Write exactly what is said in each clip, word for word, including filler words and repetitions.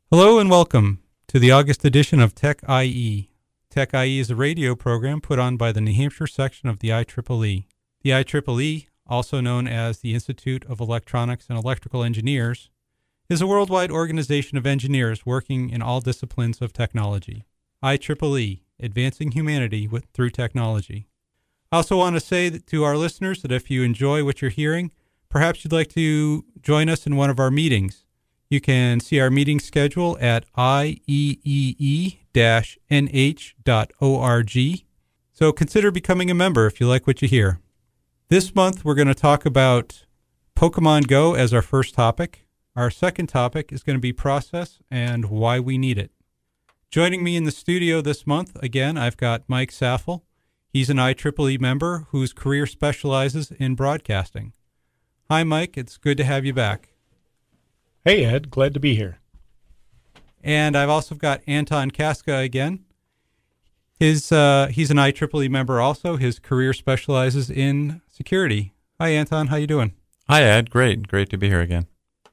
Hello and welcome to the August edition of Tech I E. Tech I E is a radio program put on by the New Hampshire section of the I triple E. The I triple E, also known as the Institute of Electronics and Electrical Engineers, is a worldwide organization of engineers working in all disciplines of technology. I triple E, advancing humanity with, through technology. I also want to say that to our listeners that if you enjoy what you're hearing, perhaps you'd like to join us in one of our meetings. You can see our meeting schedule at I E E E N H dot org. So consider becoming a member if you like what you hear. This month, we're going to talk about Pokemon Go as our first topic. Our second topic is going to be process and why we need it. Joining me in the studio this month, again, I've got Mike Saffel. He's an I triple E member whose career specializes in broadcasting. Hi, Mike. It's good to have you back. Hey, Ed. Glad to be here. And I've also got Anton Kaska again. His uh, he's an I triple E member also. His career specializes in security. Hi, Anton. How you doing? Hi, Ed. Great. Great to be here again.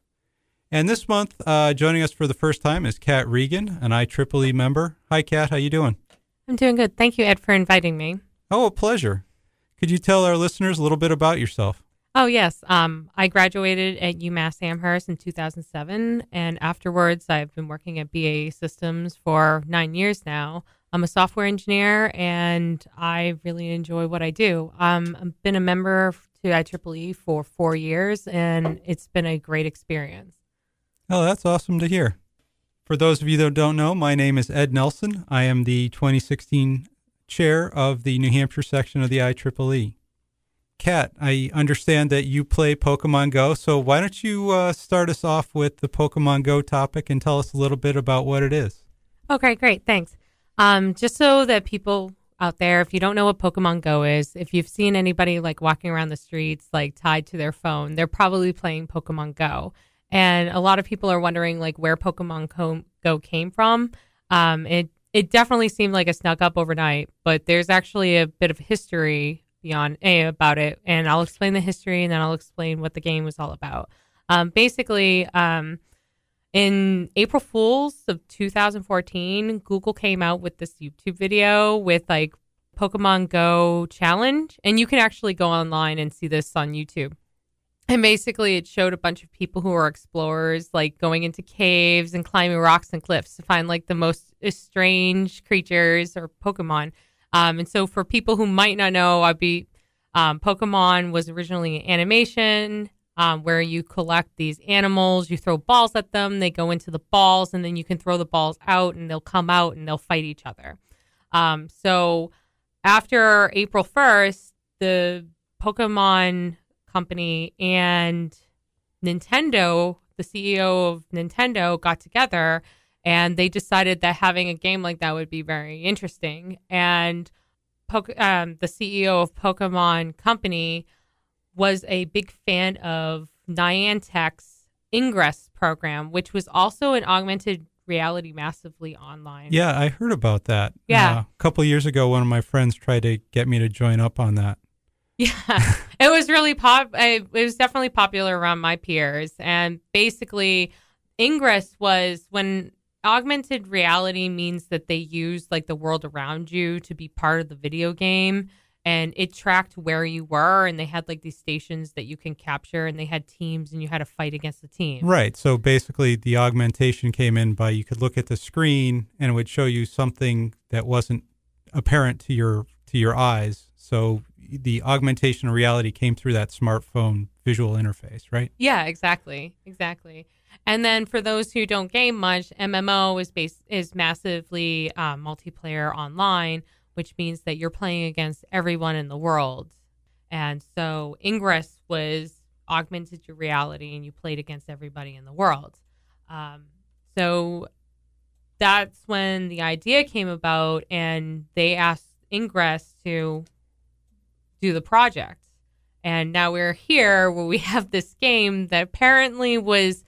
And this month, uh, joining us for the first time is Kat Regan, an I triple E member. Hi, Kat. How you doing? I'm doing good. Thank you, Ed, for inviting me. Oh, a pleasure. Could you tell our listeners a little bit about yourself? Oh, yes. Um, I graduated at UMass Amherst in two thousand seven, and afterwards I've been working at B A E Systems for nine years now. I'm a software engineer, and I really enjoy what I do. Um, I've been a member to I triple E for four years, and it's been a great experience. Oh, that's awesome to hear. For those of you that don't know, my name is Ed Nelson. I am the twenty sixteen chair of the New Hampshire section of the I triple E. Kat, I understand that you play Pokemon Go, so why don't you uh, start us off with the Pokemon Go topic and tell us a little bit about what it is? Okay, great. Thanks. Um, just so that people out there, if you don't know what Pokemon Go is, if you've seen anybody like walking around the streets like tied to their phone, they're probably playing Pokemon Go. And a lot of people are wondering like where Pokemon Go came from. Um, it it definitely seemed like it snuck up overnight, but there's actually a bit of history beyond eh, about it, and I'll explain the history, and then I'll explain what the game was all about. Um, basically, um, in April Fools of two thousand fourteen, Google came out with this YouTube video with like Pokemon Go challenge, and you can actually go online and see this on YouTube. And basically, it showed a bunch of people who are explorers, like going into caves and climbing rocks and cliffs to find like the most strange creatures or Pokemon. Um, and so for people who might not know, I'd be um, Pokemon was originally an animation um, where you collect these animals, you throw balls at them, they go into the balls, and then you can throw the balls out and they'll come out and they'll fight each other. Um, so after April first, the Pokemon company and Nintendo, the C E O of Nintendo, got together. And they decided that having a game like that would be very interesting. And Poke- um, the C E O of Pokemon Company was a big fan of Niantic's Ingress program, which was also an augmented reality massively online. Yeah, I heard about that. Yeah. Uh, a couple of years ago, one of my friends tried to get me to join up on that. Yeah, it was really pop. It was definitely popular around my peers. And basically, Ingress was when augmented reality means that they use like the world around you to be part of the video game, and it tracked where you were, and they had like these stations that you can capture, and they had teams and you had to fight against the team. Right. So basically the augmentation came in by you could look at the screen and it would show you something that wasn't apparent to your to your eyes. So the augmentation of reality came through that smartphone visual interface, right? Yeah, exactly. Exactly. And then for those who don't game much, M M O is based, is massively uh, multiplayer online, which means that you're playing against everyone in the world. And so Ingress was augmented your reality, and you played against everybody in the world. Um, so that's when the idea came about, and they asked Ingress to do the project. And now we're here where we have this game that apparently was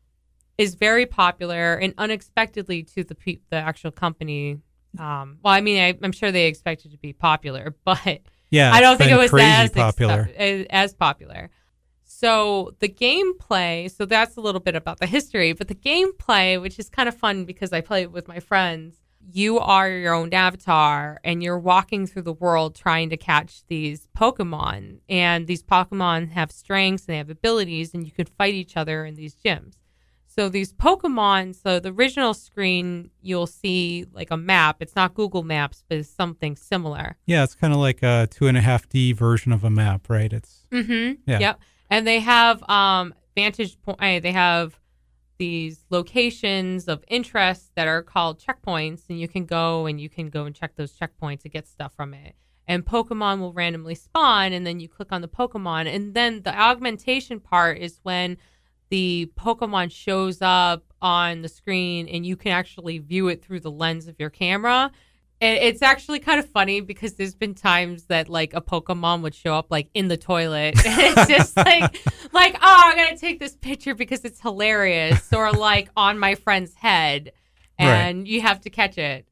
is very popular and unexpectedly to the pe- the actual company. Um, well, I mean, I, I'm sure they expected to be popular, but yeah, I don't think it was crazy as popular. Ex- as popular. So the gameplay, so that's a little bit about the history, but the gameplay, which is kind of fun because I play it with my friends, you are your own avatar and you're walking through the world trying to catch these Pokemon. And these Pokemon have strengths and they have abilities, and you could fight each other in these gyms. So these Pokemon, so the original screen, you'll see like a map. It's not Google Maps, but it's something similar. Yeah, it's kind of like a two and a half D version of a map, right? It's Mm-hmm. yeah. Yep. And they have um, vantage point. They have these locations of interest that are called checkpoints, and you can go and you can go and check those checkpoints to get stuff from it. And Pokemon will randomly spawn, and then you click on the Pokemon, and then the augmentation part is when the Pokemon shows up on the screen and you can actually view it through the lens of your camera. And it's actually kind of funny because there's been times that like a Pokemon would show up like in the toilet. And it's just like, like, oh, I'm going to take this picture because it's hilarious. Or like on my friend's head and right. You have to catch it.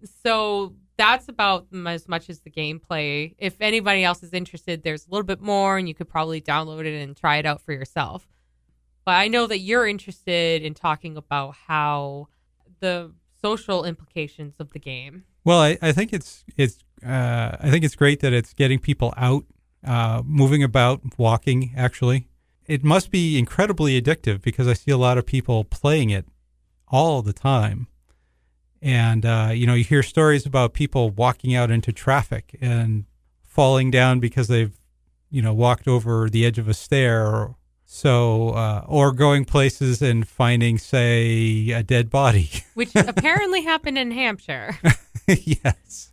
So that's about as much as the gameplay. If anybody else is interested, there's a little bit more and you could probably download it and try it out for yourself. But I know that you're interested in talking about how the social implications of the game. Well, I, I think it's it's uh, I think it's great that it's getting people out, uh, moving about, walking. Actually, it must be incredibly addictive because I see a lot of people playing it all the time, and uh, you know, you hear stories about people walking out into traffic and falling down because they've you know walked over the edge of a stair. Or, So, uh, or going places and finding, say, a dead body. Which apparently happened in Hampshire. Yes.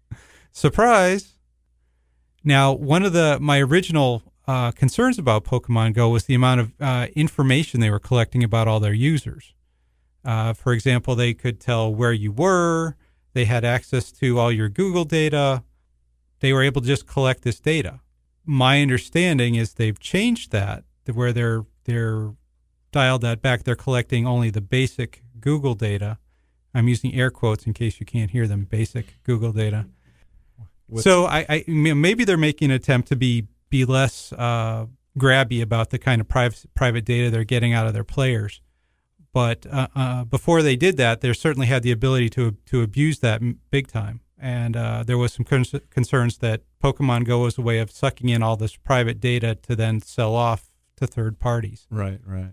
Surprise. Now, one of the my original uh, concerns about Pokemon Go was the amount of uh, information they were collecting about all their users. Uh, for example, they could tell where you were. They had access to all your Google data. They were able to just collect this data. My understanding is they've changed that, where they're they're dialed that back. They're collecting only the basic Google data. I'm using air quotes in case you can't hear them. Basic Google data. What's so I, I maybe they're making an attempt to be be less uh, grabby about the kind of private private data they're getting out of their players. But uh, uh, before they did that, they certainly had the ability to to abuse that big time. And uh, there was some con- concerns that Pokemon Go was a way of sucking in all this private data to then sell off to third parties. Right, right.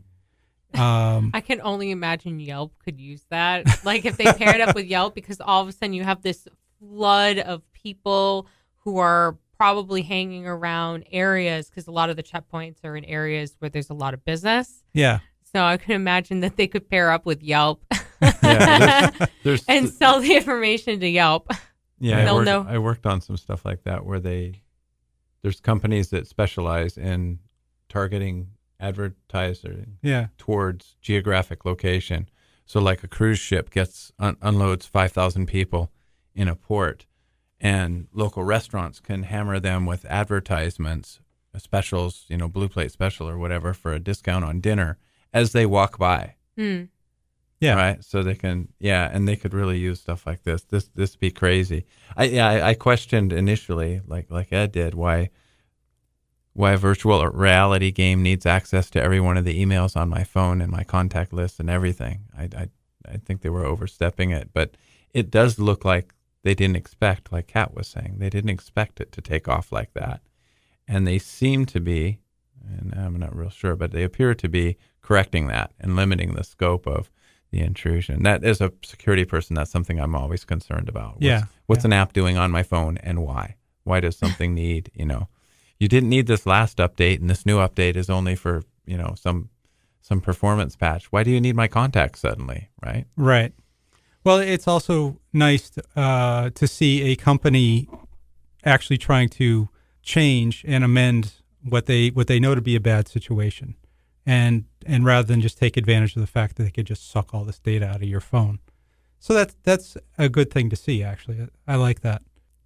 Um, I can only imagine Yelp could use that. Like if they paired up with Yelp, because all of a sudden you have this flood of people who are probably hanging around areas, because a lot of the checkpoints are in areas where there's a lot of business. Yeah. So I can imagine that they could pair up with Yelp yeah, there's, there's, and sell the information to Yelp. Yeah, I They'll worked, know. I worked on some stuff like that where they, there's companies that specialize in targeting advertising yeah. towards geographic location. So like a cruise ship gets un- unloads five thousand people in a port, and local restaurants can hammer them with advertisements, specials, you know, blue plate special or whatever for a discount on dinner as they walk by. Mm. Yeah. Right. So they can, yeah, and they could really use stuff like this. This, this be crazy. I, yeah, I, I questioned initially, like, like Ed did, why, why a virtual reality game needs access to every one of the emails on my phone and my contact list and everything. I, I, I think they were overstepping it, but it does look like they didn't expect, like Kat was saying, they didn't expect it to take off like that. And they seem to be, and I'm not real sure, but they appear to be correcting that and limiting the scope of the intrusion. That, as a security person, that's something I'm always concerned about. What's, Yeah. What's yeah. an app doing on my phone and why? Why does something need, you know, you didn't need this last update and this new update is only for, you know, some some performance patch. Why do you need my contacts suddenly, right? Right. Well, it's also nice uh, to see a company actually trying to change and amend what they what they know to be a bad situation. And and rather than just take advantage of the fact that they could just suck all this data out of your phone. So that's, that's a good thing to see, actually. I like that.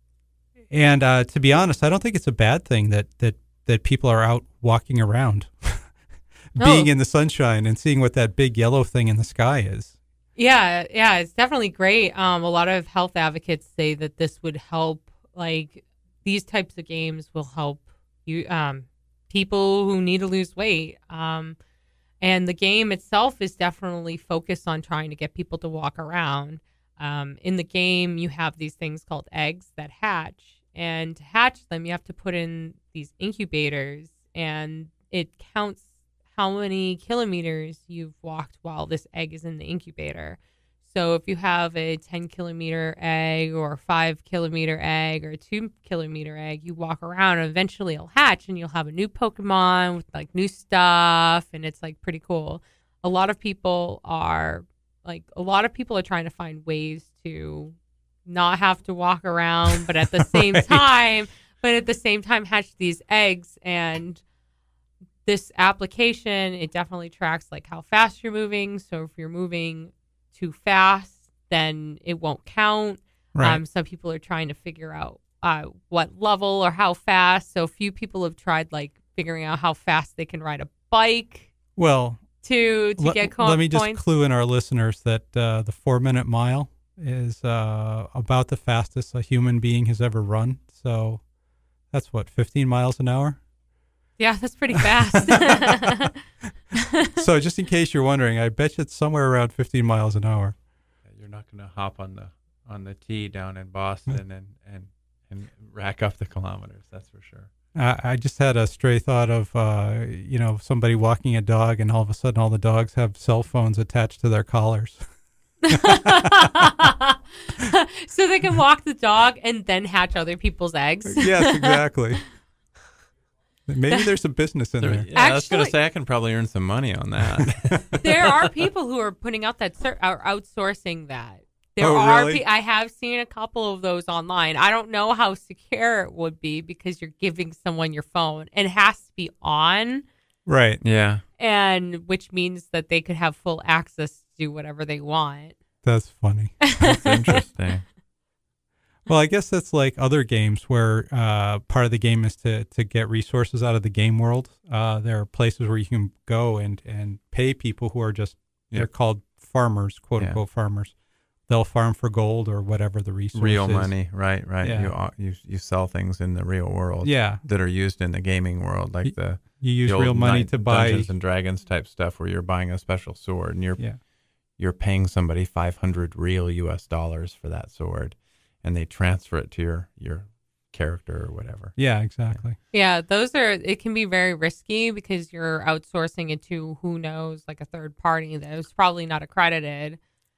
And uh, to be honest, I don't think it's a bad thing that, that, that people are out walking around, being No. in the sunshine and seeing what that big yellow thing in the sky is. Yeah, yeah, it's definitely great. Um, a lot of health advocates say that this would help, like these types of games will help you, um, people who need to lose weight. Um, and the game itself is definitely focused on trying to get people to walk around. Um, in the game, you have these things called eggs that hatch. And to hatch them, you have to put in these incubators, and it counts how many kilometers you've walked while this egg is in the incubator. So if you have a ten kilometer egg or a five kilometer egg or a two kilometer egg, you walk around and eventually it'll hatch and you'll have a new Pokemon with like new stuff. And it's like pretty cool. A lot of people are like, a lot of people are trying to find ways to not have to walk around, but at the same Right. time, but at the same time hatch these eggs. And this application, it definitely tracks like how fast you're moving. So if you're moving too fast, then it won't count. Right. Um, some people are trying to figure out uh, what level or how fast. So few people have tried like figuring out how fast they can ride a bike Well, to to let, get co- let me just points. clue in our listeners that uh, the four minute mile is uh, about the fastest a human being has ever run. So that's what, fifteen miles an hour? Yeah, that's pretty fast. So just in case you're wondering, I bet you it's somewhere around fifteen miles an hour. You're not going to hop on the on the T down in Boston and, and, and rack up the kilometers. That's for sure. I, I just had a stray thought of, uh, you know, somebody walking a dog and all of a sudden all the dogs have cell phones attached to their collars. So they can walk the dog and then hatch other people's eggs. Yes, exactly. Maybe there's a business in There- there. yeah, I was going Actually- to say I can probably earn some money on that. There are people who are putting out that ser- are outsourcing that. There Oh, are. really? Pe- I have seen a couple of those online. I don't know how secure it would be because you're giving someone your phone. It has to be on, Right. Yeah. and which means that they could have full access to do whatever they want. That's funny. That's interesting. Well, I guess that's like other games where uh, part of the game is to, to get resources out of the game world. Uh, there are places where you can go and, and pay people who are just, they're Yep. called farmers, quote Yeah. unquote farmers. They'll farm for gold or whatever the resource Real is. money, right, right. Yeah. You, uh, you you sell things in the real world Yeah. that are used in the gaming world, like Y- the, You use the old real money Knight- to buy. Dungeons and Dragons type stuff where you're buying a special sword and you're Yeah. you're paying somebody five hundred real U S dollars for that sword, and they transfer it to your your character or whatever. Yeah, exactly. Yeah, those are. It can be very risky because you're outsourcing it to who knows, like a third party that is probably not accredited.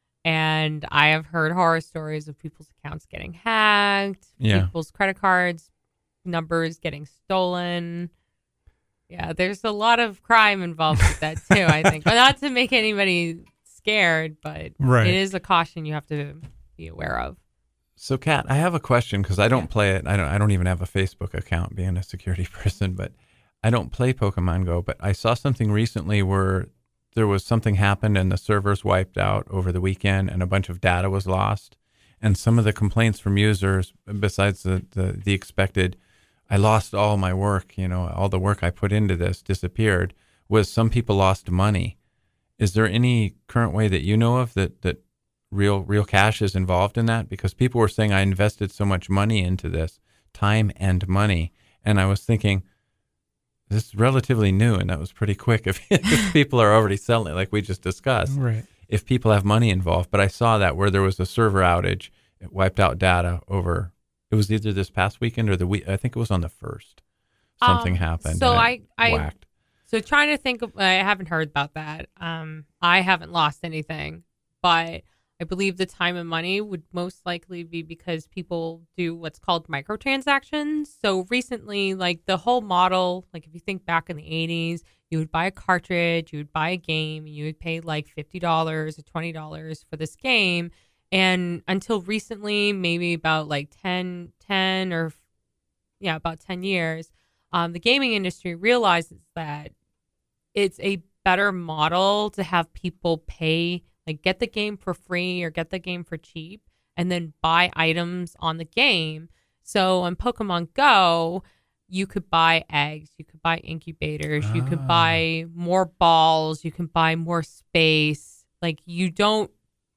And I have heard horror stories of people's accounts getting hacked, Yeah. people's credit cards numbers getting stolen. Yeah, there's a lot of crime involved with that too, I think. But not to make anybody scared, but Right. it is a caution you have to be aware of. So, Kat, I have a question because I don't Yeah. play it. I don't. I don't even have a Facebook account, being a security person. But I don't play Pokemon Go. But I saw something recently where there was something happened and the servers wiped out over the weekend, and a bunch of data was lost. And some of the complaints from users, besides the the, the expected, I lost all my work. You know, all the work I put into this disappeared. Was some people lost money? Is there any current way that you know of that that real real cash is involved in that? Because people were saying I invested so much money into this, time and money, and I was thinking this is relatively new, and that was pretty quick. If, if people are already selling it, like we just discussed, Right. if people have money involved. But I saw that where there was a server outage, it wiped out data over. It was either this past weekend or the week. I think it was on the first. Something Um, happened. so and I- it I- whacked. So trying to think of, I haven't heard about that. Um, I haven't lost anything, but I believe the time and money would most likely be because people do what's called microtransactions. So recently, like the whole model, like if you think back in the eighties, you would buy a cartridge, you would buy a game, and you would pay like fifty dollars or twenty dollars for this game. And until recently, maybe about like ten, ten or yeah, about ten years, um, the gaming industry realizes that it's a better model to have people pay, like get the game for free or get the game for cheap and then buy items on the game. So on Pokemon Go, you could buy eggs, you could buy incubators, you could Ah. buy more balls, you can buy more space. Like you don't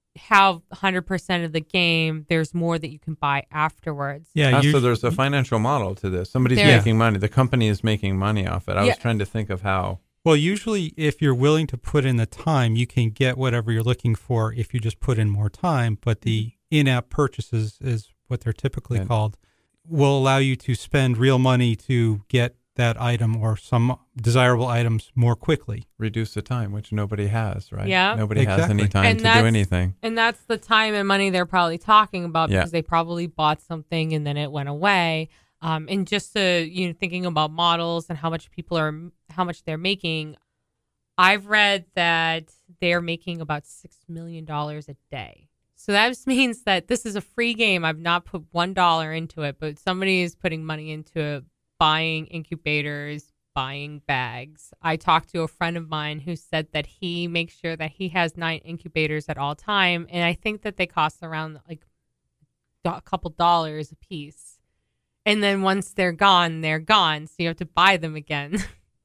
have one hundred percent of the game, there's more that you can buy afterwards. Yeah, Ah, you, so there's a financial model to this. Somebody's There- making money. The company is making money off it. I Yeah. was trying to think of how. well, usually if you're willing to put in the time, you can get whatever you're looking for if you just put in more time. But the in-app purchases is what they're typically And- called, will allow you to spend real money to get that item or some desirable items more quickly. Reduce the time, which nobody has, right? Yeah. Nobody has Exactly. any time And to do that's- anything. And that's the time and money they're probably talking about Yeah. because they probably bought something and then it went away. Um, and just to, you know, thinking about models and how much people are, how much they're making, I've read that they're making about six million dollars a day. So that just means that this is a free game. I've not put one dollar into it, but somebody is putting money into it, buying incubators, buying bags. I talked to a friend of mine who said that he makes sure that he has nine incubators at all time, and I think that they cost around like a couple dollars a piece. And then once they're gone, they're gone, so you have to buy them again.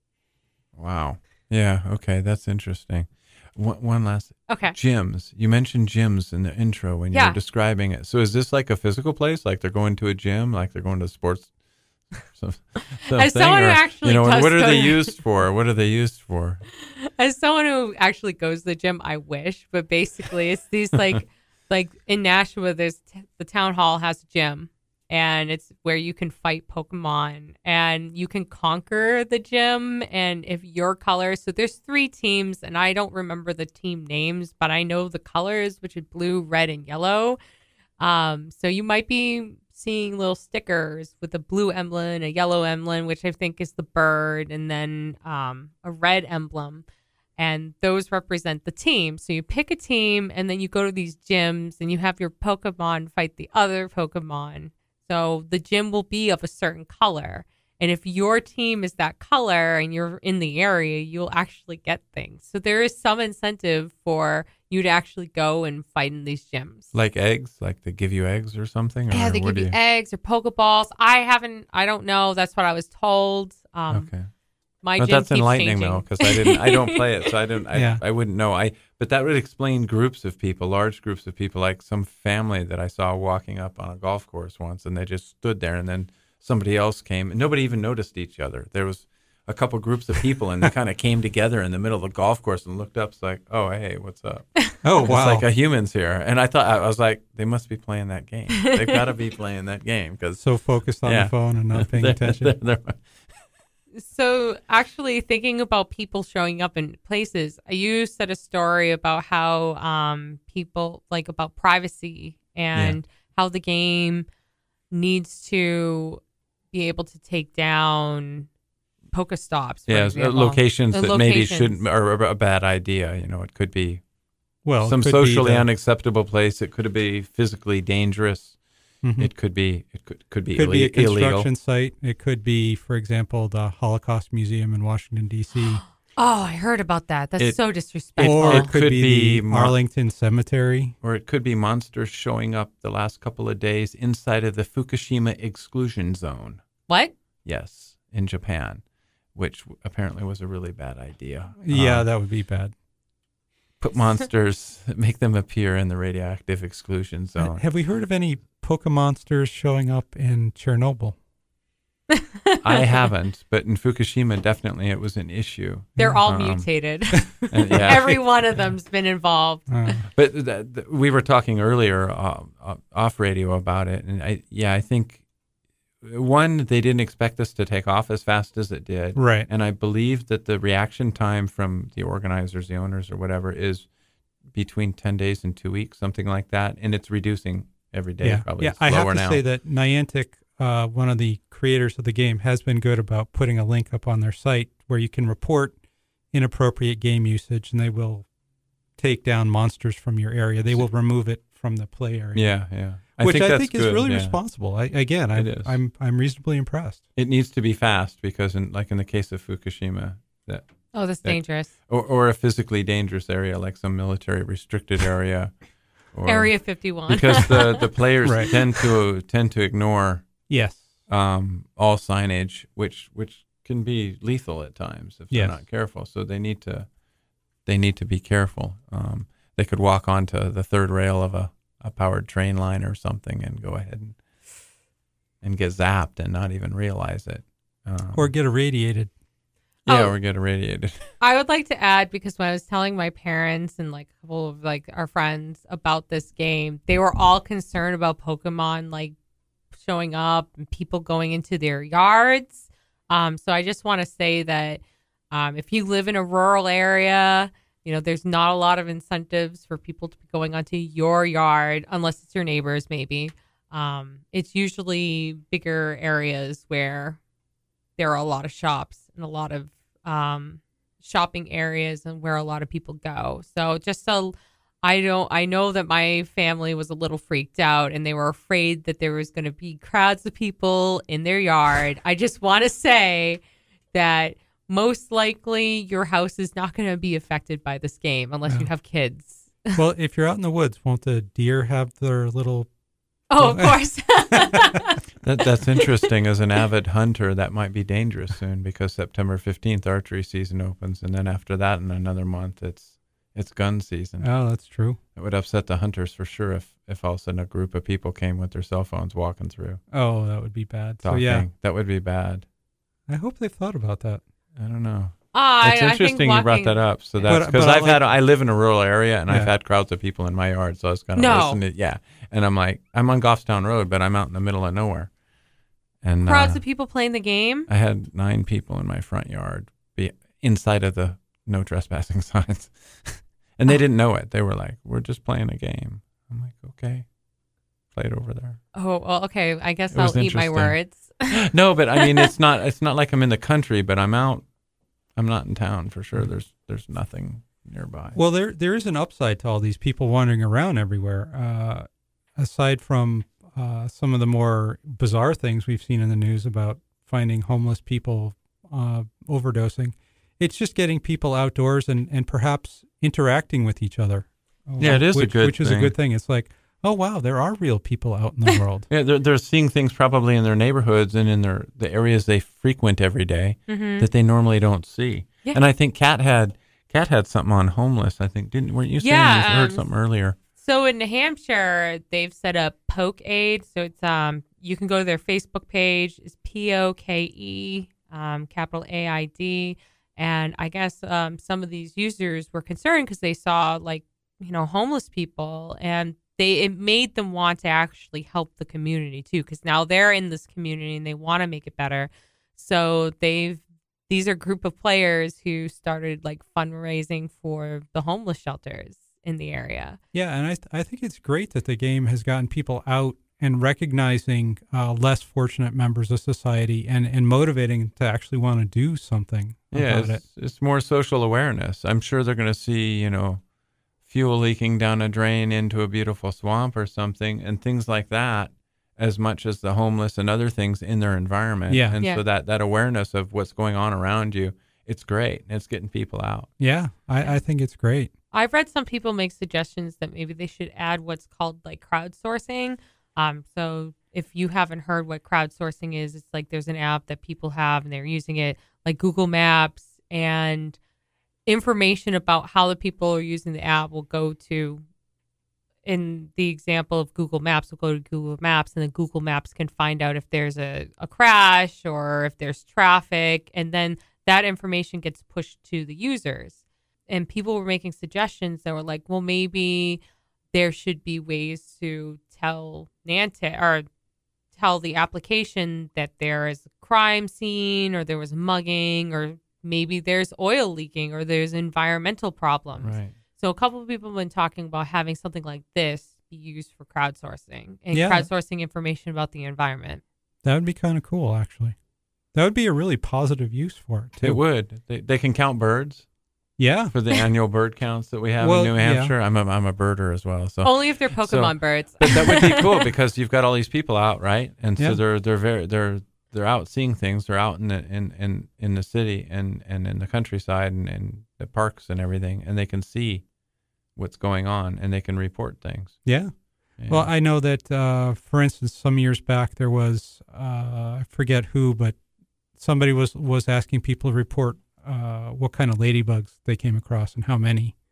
Wow. Yeah. Okay. That's interesting. One, one last Okay. gyms. You mentioned gyms in the intro when you Yeah. were describing it. So is this like a physical place? Like they're going to a gym? Like they're going to sports? Some, As someone who or, actually you know, does what are go they to- used for? What are they used for? As someone who actually goes to the gym, I wish, but basically it's these like, like in Nashua, there's t- the town hall has a gym, and it's where you can fight Pokemon and you can conquer the gym. And if your color, so there's three teams, and I don't remember the team names, but I know the colors, which is blue, red, and yellow. Um, so you might be seeing little stickers with a blue emblem, a yellow emblem, which I think is the bird, and then um, a red emblem. And those represent the team. So you pick a team, and then you go to these gyms, and you have your Pokemon fight the other Pokemon. So the gym will be of a certain color. And if your team is that color and you're in the area, you'll actually get things. So there is some incentive for you to actually go and fight in these gyms. Like eggs? Like they give you eggs or something? Or Yeah, they what give do you eggs or Pokeballs. I haven't, I don't know. That's what I was told. Um, Okay. My But gym that's keeps enlightening changing. though, because I didn't, I don't play it, so I didn't, I, Yeah. I wouldn't know. I, but that would explain groups of people, large groups of people, like some family that I saw walking up on a golf course once, and they just stood there, and then somebody else came, and nobody even noticed each other. There was a couple groups of people, and they kind of came together in the middle of the golf course and looked up. It's like, oh, hey, what's up? Oh, wow. It's like a human's here, and I thought I was like, they must be playing that game. They've got to be playing that game because so focused on Yeah. the phone and not paying attention. So actually thinking about people showing up in places, you said a story about how um, people like about privacy and how the game needs to be able to take down Pokestops. for yeah, example. locations Uh, that maybe locations. shouldn't are a bad idea. You know, it could be Well, it some could be socially the- unacceptable place. It could be physically dangerous. Mhm. It could be it could could be could be a ille- illegal. construction site. It could be, for example, the Holocaust Museum in Washington, D C Oh, I heard about that. That's It- so disrespectful. Or It it could, could be, be the Mar- Arlington Cemetery. Or it could be monsters showing up the last couple of days inside of the Fukushima exclusion zone. What? Yes, in Japan, which apparently was a really bad idea. Yeah, Um, that would be bad. put monsters, make them appear in the radioactive exclusion zone. Have we heard of any Pokemonsters showing up in Chernobyl? I haven't, but in Fukushima, definitely it was an issue. They're all Um, mutated. And, yeah. Every one of them's been involved. Uh, But th- th- we were talking earlier uh, uh, off radio about it, and I yeah, I think one, they didn't expect this to take off as fast as it did, right. and I believe that the reaction time from the organizers, the owners, or whatever, is between ten days and two weeks, something like that, and it's reducing every day. Yeah, Probably yeah. slower I have to now. say that Niantic, uh, one of the creators of the game, has been good about putting a link up on their site where you can report inappropriate game usage, and they will take down monsters from your area. They will remove it from the play area. Yeah, yeah. I Which think I that's think is good, really yeah. responsible. I, again, I, It is. I'm I'm reasonably impressed. It needs to be fast because, in like in the case of Fukushima, that Oh, that's That- dangerous. or, or a physically dangerous area like some military restricted area, or, Area fifty-one. because the, the players Right. tend to tend to ignore Yes. um, all signage, which which can be lethal at times if Yes. they're not careful. So they need to they need to be careful. Um, they could walk onto the third rail of a, a powered train line or something and go ahead and and get zapped and not even realize it. Um, Or get irradiated. yeah, Oh. or get irradiated. I would like to add, because when I was telling my parents and like a couple of like our friends about this game, they were all concerned about Pokemon like showing up and people going into their yards. Um, so I just want to say that um, if you live in a rural area, you know, there's not a lot of incentives for people to be going onto your yard unless it's your neighbors, maybe. Um, it's usually bigger areas where there are a lot of shops and a lot of um, shopping areas and where a lot of people go. So just so I don't, I know that my family was a little freaked out and they were afraid that there was going to be crowds of people in their yard. I just want to say that most likely your house is not going to be affected by this game unless No. you have kids. Well, if you're out in the woods, won't the deer have their little... Oh, of course. That that's interesting. As an avid hunter, that might be dangerous soon because September fifteenth archery season opens, and then after that, in another month, it's it's gun season. Oh, that's true. It would upset the hunters for sure if if all of a sudden a group of people came with their cell phones walking through Oh, that would be bad. talking. So, yeah, That would be bad. I hope they've thought about that. I don't know. I, It's I interesting think you brought walking- that up. So But- that's because but I I've like- had I live in a rural area and I've Yeah. had crowds of people in my yard, so I was kind of No. listening. To, yeah, and I'm like, I'm on Goffstown Road, but I'm out in the middle of nowhere, and Crowds uh, of people playing the game. I had nine people in my front yard, be inside of the no trespassing signs, and they didn't know it. They were like, "We're just playing a game." I'm like, "Okay, play it over there." Oh, well, okay. I guess It was I'll eat my interesting. words. No, but I mean, it's not. It's not like I'm in the country, but I'm out. I'm not in town for sure. There's there's nothing nearby. Well, there there is an upside to all these people wandering around everywhere. Uh, aside from uh, some of the more bizarre things we've seen in the news about finding homeless people uh, overdosing, it's just getting people outdoors and, and perhaps interacting with each other. Yeah, it is a which, good Which is a thing. good thing. It's like, oh, wow, there are real people out in the world. Yeah, they're they're seeing things probably in their neighborhoods and in their the areas they frequent every day Mhm. that they normally don't see. Yeah. And I think Kat had Kat had something on homeless. I think didn't weren't you saying Yeah, you heard um, something earlier? So in New Hampshire, they've set up Poke Aid. So it's um you can go to their Facebook page. It's P O K E um, capital A I D, and I guess um, some of these users were concerned because they saw like you know homeless people, and they it made them want to actually help the community too because now they're in this community and they want to make it better. So they've these are a group of players who started like fundraising for the homeless shelters in the area. Yeah, and I th- I think it's great that the game has gotten people out and recognizing uh, less fortunate members of society and, and motivating them to actually want to do something Yeah, about it. it's, it's more social awareness. I'm sure they're going to see, you know, fuel leaking down a drain into a beautiful swamp or something and things like that as much as the homeless and other things in their environment. Yeah. And Yeah. so that, that awareness of what's going on around you, it's great. It's getting people out. Yeah, I, I think it's great. I've read some people make suggestions that maybe they should add what's called like crowdsourcing. Um, so if you haven't heard what crowdsourcing is, it's like there's an app that people have and they're using it like Google Maps, and information about how the people are using the app will go to, in the example of Google Maps, will go to Google Maps, and then Google Maps can find out if there's a, a crash or if there's traffic, and then that information gets pushed to the users. And people were making suggestions that were like, well, maybe there should be ways to tell Niantic or tell the application that there is a crime scene or there was mugging or maybe there's oil leaking or there's environmental problems. Right. So a couple of people have been talking about having something like this be used for crowdsourcing and Yeah. crowdsourcing information about the environment. That would be kind of cool, actually. That would be a really positive use for it, too. It would. They, they can count birds Yeah. for the annual bird counts that we have Well, in New yeah. Hampshire. I'm a, I'm a birder as well. So Only if they're Pokemon birds. But that would be cool because you've got all these people out, right? And so Yeah. they're they're very they're they're out seeing things. They're out in the in, in, in the city and, and in the countryside and, and the parks and everything, and they can see what's going on and they can report things. Yeah. Yeah. Well, I know that, uh, for instance, some years back there was, uh, I forget who, but somebody was, was asking people to report uh, what kind of ladybugs they came across and how many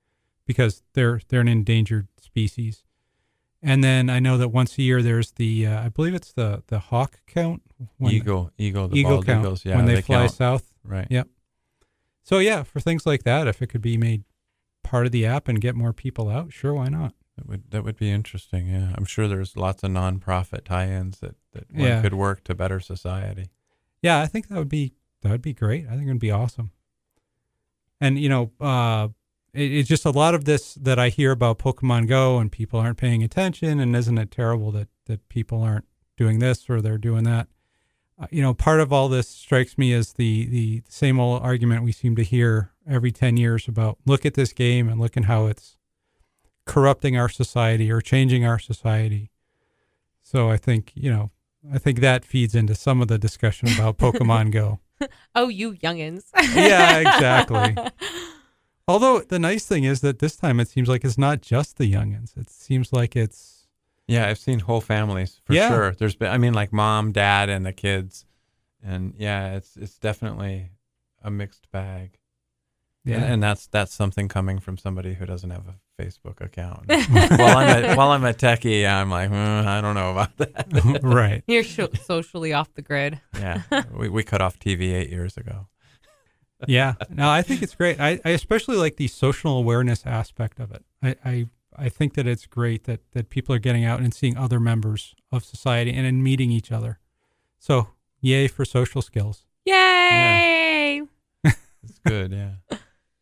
because they're they're an endangered species. And then I know that once a year there's the uh, I believe it's the the hawk count, when Eagle, eagle, the eagle bald count eagles. Yeah, when they, fly count. south. Right. Yep. So yeah, for things like that, if it could be made part of the app and get more people out, sure, why not? That would that would be interesting. Yeah, I'm sure there's lots of nonprofit tie-ins that that one Yeah. could work to better society. Yeah, I think that would be that would be great. I think it would be awesome. And you know, uh, it, it's just a lot of this that I hear about Pokemon Go, and people aren't paying attention, and isn't it terrible that that people aren't doing this or they're doing that? Uh, you know, part of all this strikes me as the the same old argument we seem to hear every ten years about look at this game and look at how it's corrupting our society or changing our society. So I think, you know, I think that feeds into some of the discussion about Pokemon Go. Oh, you youngins. Yeah, exactly. Although the nice thing is that this time it seems like it's not just the youngins. It seems like it's Yeah, I've seen whole families for Yeah. sure. There's been, I mean, like mom, dad, and the kids, and yeah, it's it's definitely a mixed bag. yeah. And, and that's that's something coming from somebody who doesn't have a Facebook account. while I'm a, while I'm a techie, I'm like, mm, I don't know about that. Right. You're sh- socially off the grid. Yeah, we we cut off T V eight years ago. Yeah. No, I think it's great. I, I especially like the social awareness aspect of it. I, I I think that it's great that that people are getting out and seeing other members of society and in meeting each other. So yay for social skills. Yay! It's good, yeah.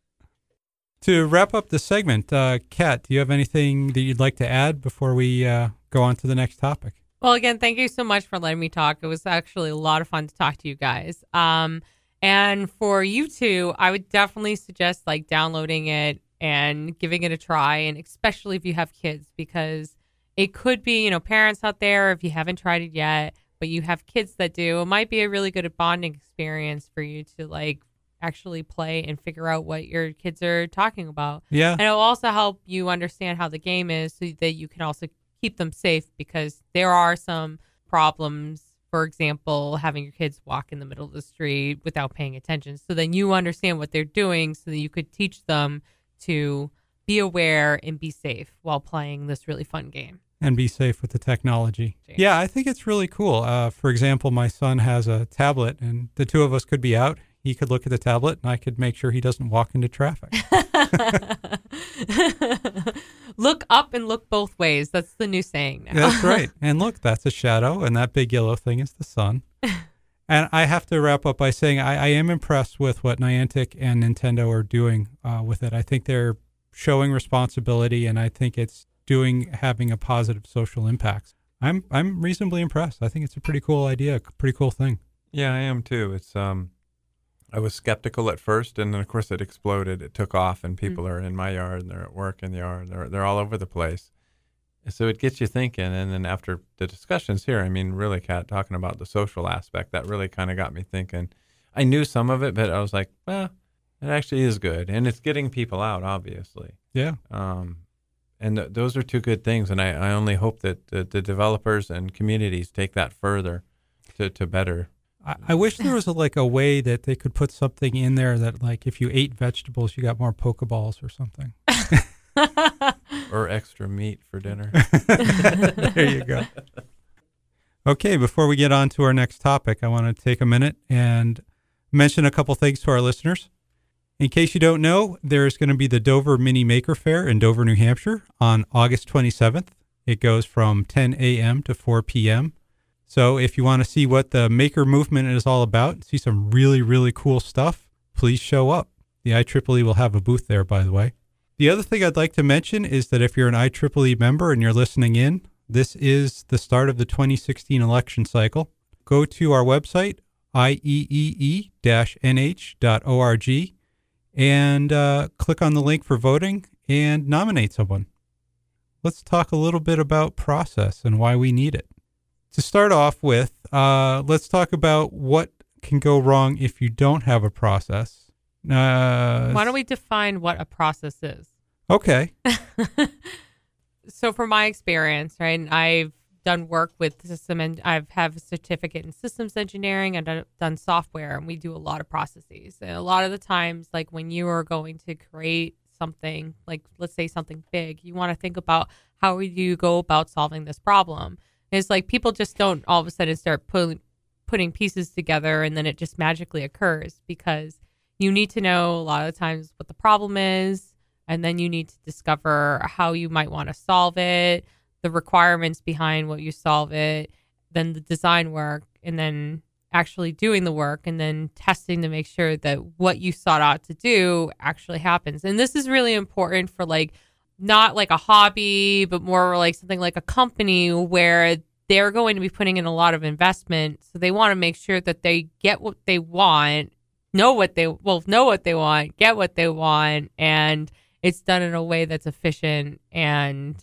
To wrap up the segment, uh, Kat, do you have anything that you'd like to add before we uh, go on to the next topic? Well, again, thank you so much for letting me talk. It was actually a lot of fun to talk to you guys. Um, and for you two, I would definitely suggest like downloading it and giving it a try, and especially if you have kids, because it could be, you know, parents out there, if you haven't tried it yet, but you have kids that do, it might be a really good bonding experience for you to like actually play and figure out what your kids are talking about. Yeah. And it'll also help you understand how the game is so that you can also keep them safe, because there are some problems. For example, having your kids walk in the middle of the street without paying attention. So then you understand what they're doing so that you could teach them to be aware and be safe while playing this really fun game. And be safe with the technology. Sure. Yeah, I think it's really cool. Uh, for example, my son has a tablet, and the two of us could be out. He could look at the tablet, and I could make sure he doesn't walk into traffic. Look up and look both ways. That's the new saying now. That's right. And look, that's a shadow, and that big yellow thing is the sun. And I have to wrap up by saying I, I am impressed with what Niantic and Nintendo are doing uh, with it. I think they're showing responsibility, and I think it's doing having a positive social impact. I'm I'm reasonably impressed. I think it's a pretty cool idea, a pretty cool thing. Yeah, I am too. It's um, I was skeptical at first, and then of course it exploded. It took off, and people Mm. are in my yard, and they're at work in the yard. They're they're all over the place. So it gets you thinking. And then after the discussions here, I mean, really, Kat, talking about the social aspect, that really kind of got me thinking. I knew some of it, but I was like, well, it actually is good, and it's getting people out, obviously. Yeah. Um, and th- those are two good things, and I, I only hope that the, the developers and communities take that further to, to better. I, I wish there was a, like a way that they could put something in there that like if you ate vegetables, you got more Pokeballs or something. Or extra meat for dinner. There you go. Okay, before we get on to our next topic, I want to take a minute and mention a couple things to our listeners. In case you don't know, there's going to be the Dover Mini Maker Fair in Dover, New Hampshire on August twenty-seventh. It goes from ten a.m. to four p.m. So if you want to see what the maker movement is all about, see some really, really cool stuff, please show up. The I triple E will have a booth there, by the way. The other thing I'd like to mention is that if you're an I triple E member and you're listening in, this is the start of the twenty sixteen election cycle. Go to our website, I E E E N H dot org, and uh, click on the link for voting and nominate someone. Let's talk a little bit about process and why we need it. To start off with, uh, let's talk about what can go wrong if you don't have a process. Uh, Why don't we define what a process is? Okay. So from my experience, right, and I've done work with system, and I've have a certificate in systems engineering, and I've done software, and we do a lot of processes. And a lot of the times, like when you are going to create something, like let's say something big, you want to think about how do you go about solving this problem. It's like people just don't all of a sudden start putting putting pieces together and then it just magically occurs, because you need to know a lot of the times what the problem is, and then you need to discover how you might want to solve it, the requirements behind what you solve it, then the design work, and then actually doing the work, and then testing to make sure that what you sought out to do actually happens. And this is really important for like not like a hobby, but more like something like a company where they're going to be putting in a lot of investment. So they want to make sure that they get what they want, know what they well know what they want, get what they want, and it's done in a way that's efficient and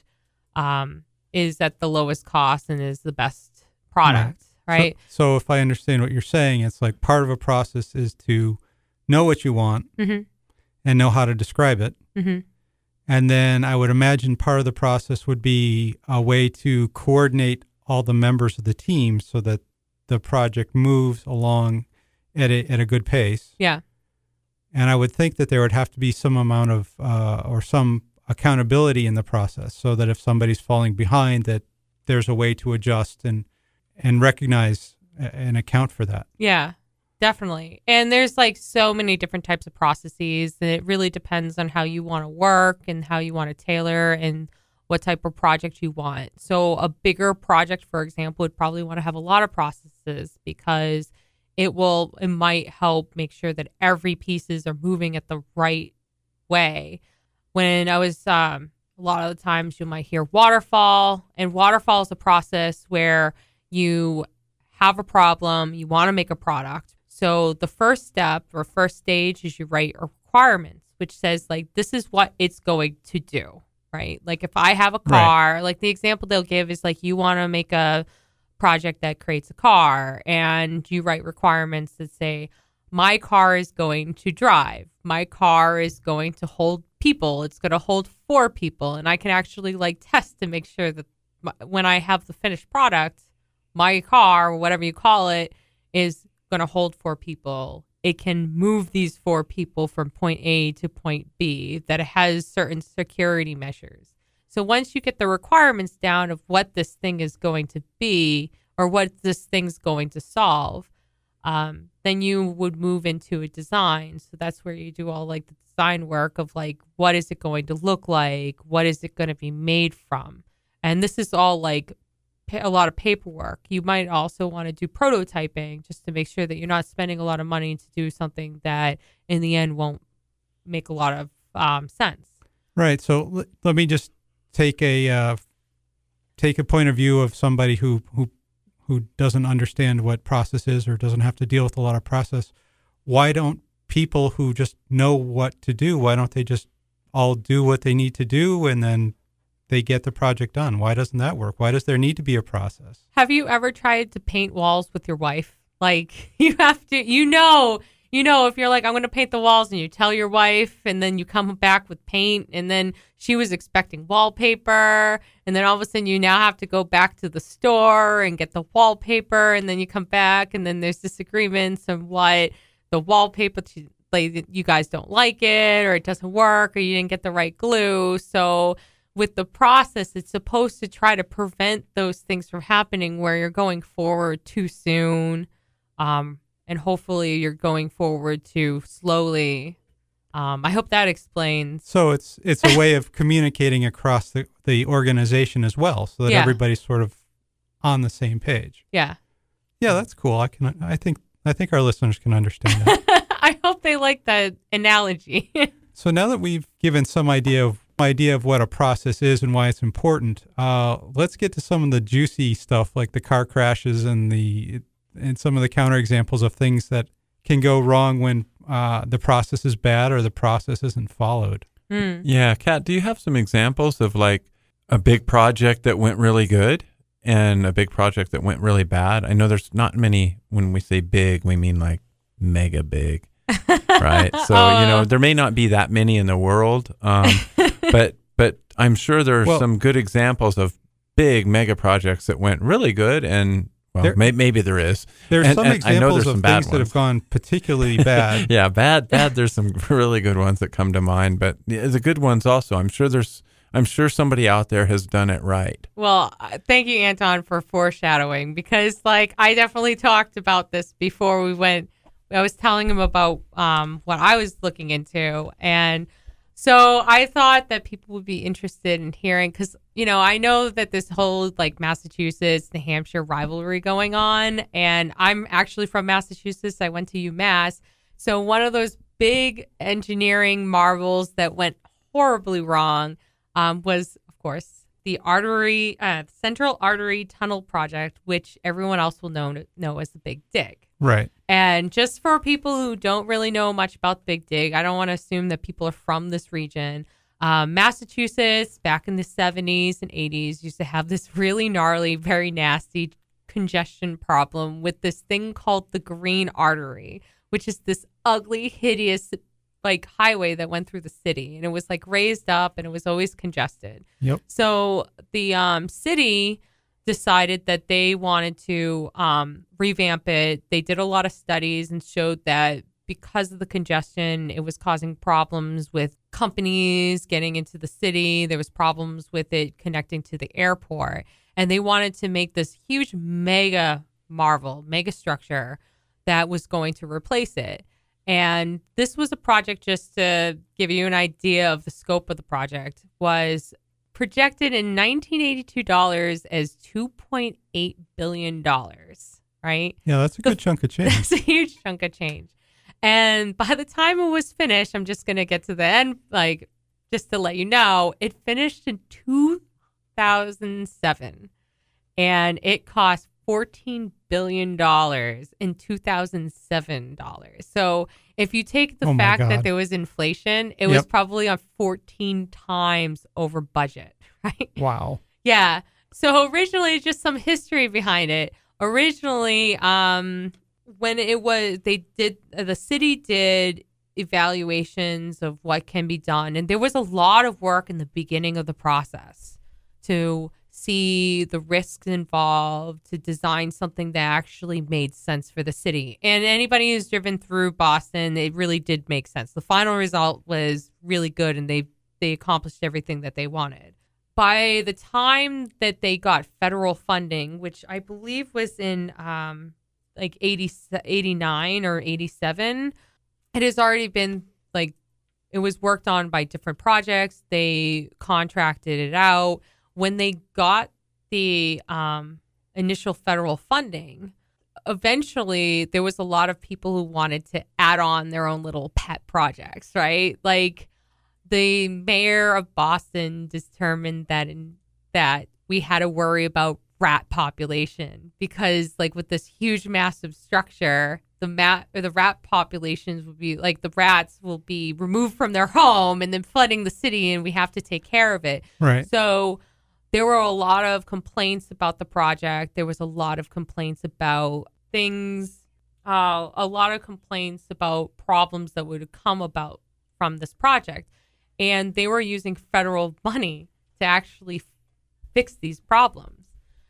um, is at the lowest cost and is the best product. Right. Right? So, so if I understand what you're saying, it's like part of a process is to know what you want mm-hmm. and know how to describe it. Mm-hmm. And then I would imagine part of the process would be a way to coordinate all the members of the team so that the project moves along at a, at a good pace. Yeah. And I would think that there would have to be some amount of uh, or some accountability in the process, so that if somebody's falling behind, that there's a way to adjust and and recognize and account for that. Yeah, definitely. And there's like so many different types of processes, and it really depends on how you want to work and how you want to tailor and what type of project you want. So a bigger project, for example, would probably want to have a lot of processes, because it will, it might help make sure that every pieces are moving at the right way. When I was, um, a lot of the times you might hear waterfall, and waterfall is a process where you have a problem, you want to make a product. So the first step or first stage is you write requirements, which says like, this is what it's going to do, right? Like if I have a car, right. Like the example they'll give is like, you want to make a project that creates a car, and you write requirements that say, my car is going to drive. My car is going to hold people. It's going to hold four people. And I can actually like test to make sure that my, when I have the finished product, my car, or whatever you call it, is going to hold four people. It can move these four people from point A to point B, that it has certain security measures. So once you get the requirements down of what this thing is going to be, or what this thing's going to solve, um, then you would move into a design. So that's where you do all like the design work of like, what is it going to look like? What is it going to be made from? And this is all like a lot of paperwork. You might also want to do prototyping, just to make sure that you're not spending a lot of money to do something that in the end won't make a lot of um, sense. Right. So l- let me just take a uh, take a point of view of somebody who, who who doesn't understand what process is, or doesn't have to deal with a lot of process. Why don't people who just know what to do, why don't they just all do what they need to do, and then they get the project done? Why doesn't that work? Why does there need to be a process? Have you ever tried to paint walls with your wife? Like you have to, you know, you know, if you're like, I'm going to paint the walls, and you tell your wife, and then you come back with paint, and then she was expecting wallpaper, and then all of a sudden you now have to go back to the store and get the wallpaper, and then you come back, and then there's disagreements on what the wallpaper, like you guys don't like it, or it doesn't work, or you didn't get the right glue. So with the process, it's supposed to try to prevent those things from happening where you're going forward too soon. Um, and hopefully you're going forward too slowly. Um, I hope that explains. So it's it's a way of communicating across the, the organization as well, so that yeah. everybody's sort of on the same page. Yeah. Yeah, that's cool. I can I think I think our listeners can understand that. I hope they like that analogy. So now that we've given some idea of idea of what a process is and why it's important, uh, let's get to some of the juicy stuff, like the car crashes and the and some of the counterexamples of things that can go wrong when uh, the process is bad or the process isn't followed. Mm. Yeah, Kat, do you have some examples of like a big project that went really good and a big project that went really bad? I know there's not many. When we say big, we mean like mega big, right? So, oh. you know, there may not be that many in the world, um, but but I'm sure there are well, some good examples of big mega projects that went really good and Well, There- may, maybe there is. There's And- some and I know examples there's of some bad things that ones. have gone particularly bad. Yeah, bad, bad. There's some really good ones that come to mind, but yeah, the good ones also. I'm sure there's. I'm sure somebody out there has done it right. Well, uh, thank you, Anton, for foreshadowing, because like I definitely talked about this before we went. I was telling him about um, what I was looking into, and so I thought that people would be interested in hearing, because you know I know that this whole like Massachusetts, New Hampshire rivalry going on, and I'm actually from Massachusetts. I went to UMass, so one of those big engineering marvels that went horribly wrong. Um, was, of course, the artery, uh, Central Artery Tunnel Project, which everyone else will know know as the Big Dig. Right. And just for people who don't really know much about the Big Dig, I don't want to assume that people are from this region. Um, Massachusetts, back in the seventies and eighties, used to have this really gnarly, very nasty congestion problem with this thing called the Green Artery, which is this ugly, hideous like highway that went through the city, and it was like raised up and it was always congested. Yep. So the um, city decided that they wanted to um, revamp it. They did a lot of studies and showed that because of the congestion, it was causing problems with companies getting into the city. There was problems with it connecting to the airport, and they wanted to make this huge mega marvel, mega structure that was going to replace it. And this was a project, just to give you an idea of the scope of the project, was projected in nineteen eighty-two dollars as two point eight billion dollars, right? Yeah, that's a good chunk of change. That's a huge chunk of change. And by the time it was finished, I'm just going to get to the end, like, just to let you know, it finished in two thousand seven, and it cost fourteen billion dollars in two thousand seven dollars. So if you take the Oh my fact God. that there was inflation, it was Yep. probably on fourteen times over budget, right? Wow. Yeah. So originally, just some history behind it. Originally, um, when it was, they did, the city did evaluations of what can be done. And there was a lot of work in the beginning of the process to see the risks involved, to design something that actually made sense for the city. And anybody who's driven through Boston, it really did make sense. The final result was really good, and they they accomplished everything that they wanted. By the time that they got federal funding, which I believe was in um, like eighty, eighty-nine or eighty-seven, it has already been like, it was worked on by different projects. They contracted it out. When they got the um, initial federal funding, eventually there was a lot of people who wanted to add on their own little pet projects, right? Like the mayor of Boston determined that in, that we had to worry about rat population because, like, with this huge, massive structure, the mat or the rat populations would be like the rats will be removed from their home and then flooding the city, and we have to take care of it. Right. So there were a lot of complaints about the project. There was a lot of complaints about things, uh, a lot of complaints about problems that would come about from this project. And they were using federal money to actually fix these problems.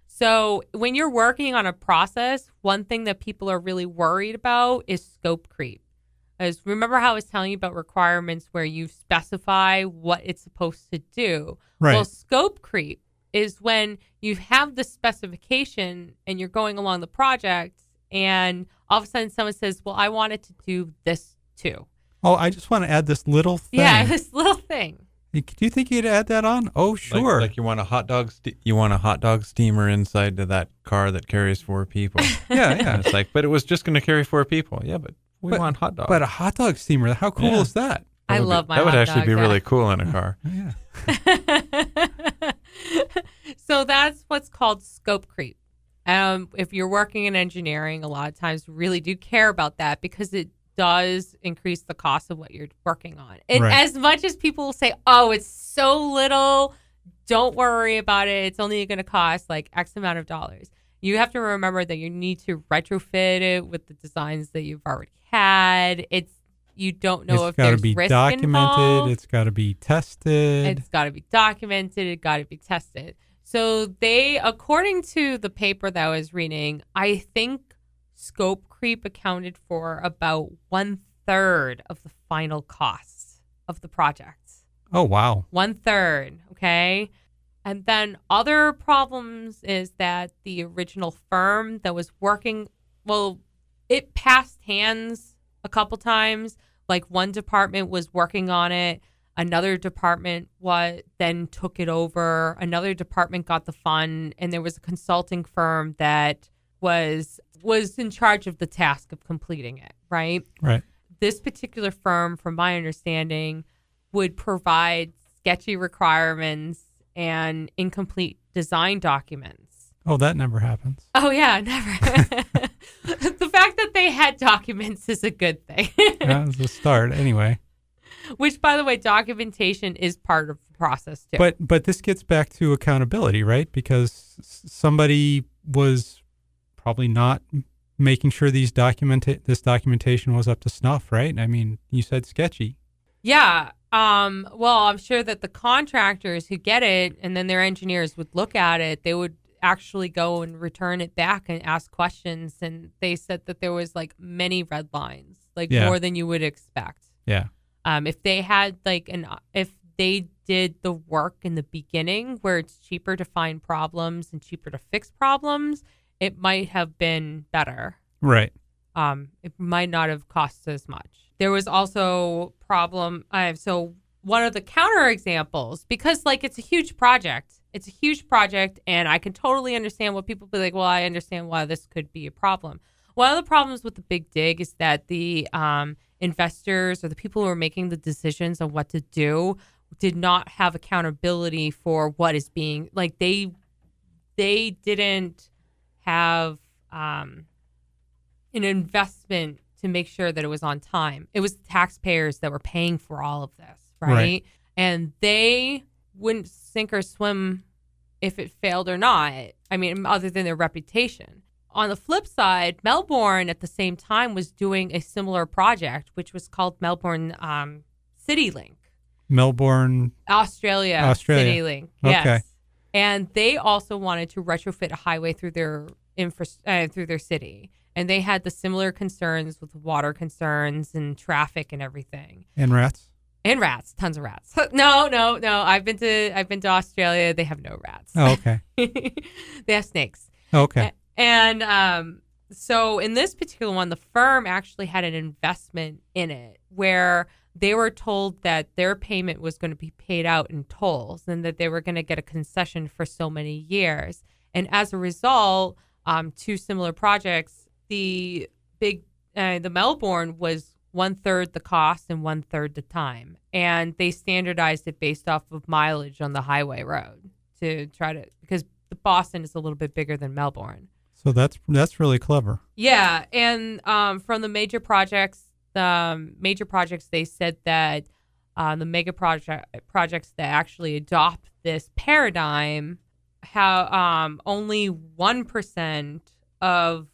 So when you're working on a process, one thing that people are really worried about is scope creep. As remember how I was telling you about requirements where you specify what it's supposed to do? Right. Well, scope creep is when you have the specification and you're going along the project, and all of a sudden someone says, well, I wanted to do this too. Oh, I just want to add this little thing. Yeah, this little thing. Do you think you'd add that on? Oh, sure. Like, like you want a hot dog, ste- you want a hot dog steamer inside to that car that carries four people. yeah, And yeah. it's like, but it was just going to carry four people. Yeah, but we But- want hot dogs. But a hot dog steamer, how cool Yeah. is that? That I would be- love my That would hot actually dog, be yeah. really cool in a car. Yeah. So that's what's called scope creep. Um, if you're working in engineering, a lot of times we really do care about that because it does increase the cost of what you're working on. And Right. as much as people will say, oh, it's so little, don't worry about it, it's only going to cost like X amount of dollars. You have to remember that you need to retrofit it with the designs that you've already had. It's you don't know It's if got to there's be risk documented. involved. It's got to be tested. It's got to be documented. It got to be tested. So they, according to the paper that I was reading, I think scope creep accounted for about one third of the final costs of the project. Oh, wow. One third, okay? And then other problems is that the original firm that was working, well, it passed hands a couple times. Like one department was working on it. Another department was, then took it over. Another department got the fund. And there was a consulting firm that was was in charge of the task of completing it, right? Right. This particular firm, from my understanding, would provide sketchy requirements and incomplete design documents. Oh, that never happens. Oh, yeah, never. The fact that they had documents is a good thing. That was the start anyway. Which, by the way, documentation is part of the process, too. But but this gets back to accountability, right? Because s- somebody was probably not making sure these documenta- this documentation was up to snuff, right? I mean, you said sketchy. Yeah. Um, well, I'm sure that the contractors who get it and then their engineers would look at it, they would actually go and return it back and ask questions. And they said that there was like many red lines, like Yeah. more than you would expect. Yeah. Um, if they had like an, if they did the work in the beginning where it's cheaper to find problems and cheaper to fix problems, it might have been better. Right. Um, it might not have cost as much. There was also problem. Uh, so one of the counter examples, because like it's a huge project, it's a huge project, and I can totally understand what people be like. Well, I understand why this could be a problem. One of the problems with the Big Dig is that the um, investors or the people who are making the decisions on what to do did not have accountability for what is being like. They they didn't have um, an investment to make sure that it was on time. It was taxpayers that were paying for all of this, right? Right. And they wouldn't sink or swim if it failed or not. I mean, other than their reputation. On the flip side, Melbourne at the same time was doing a similar project, which was called Melbourne um, CityLink. Melbourne. Australia, Australia. CityLink. Yes. Okay. And they also wanted to retrofit a highway through their infra- uh, through their city. And they had the similar concerns with water concerns and traffic and everything. And rats. And rats, tons of rats. No, no, no. I've been to I've been to Australia. They have no rats. Oh, okay. They have snakes. Okay. And um, so in this particular one, the firm actually had an investment in it where they were told that their payment was going to be paid out in tolls and that they were going to get a concession for so many years. And as a result, um, two similar projects, the big, uh, the Melbourne was one third the cost and one third the time. And they standardized it based off of mileage on the highway road to try to, because Boston is a little bit bigger than Melbourne. So that's that's really clever. Yeah, and um, from the major projects, the um, major projects, they said that uh, the mega project projects that actually adopt this paradigm, how um, only one percent of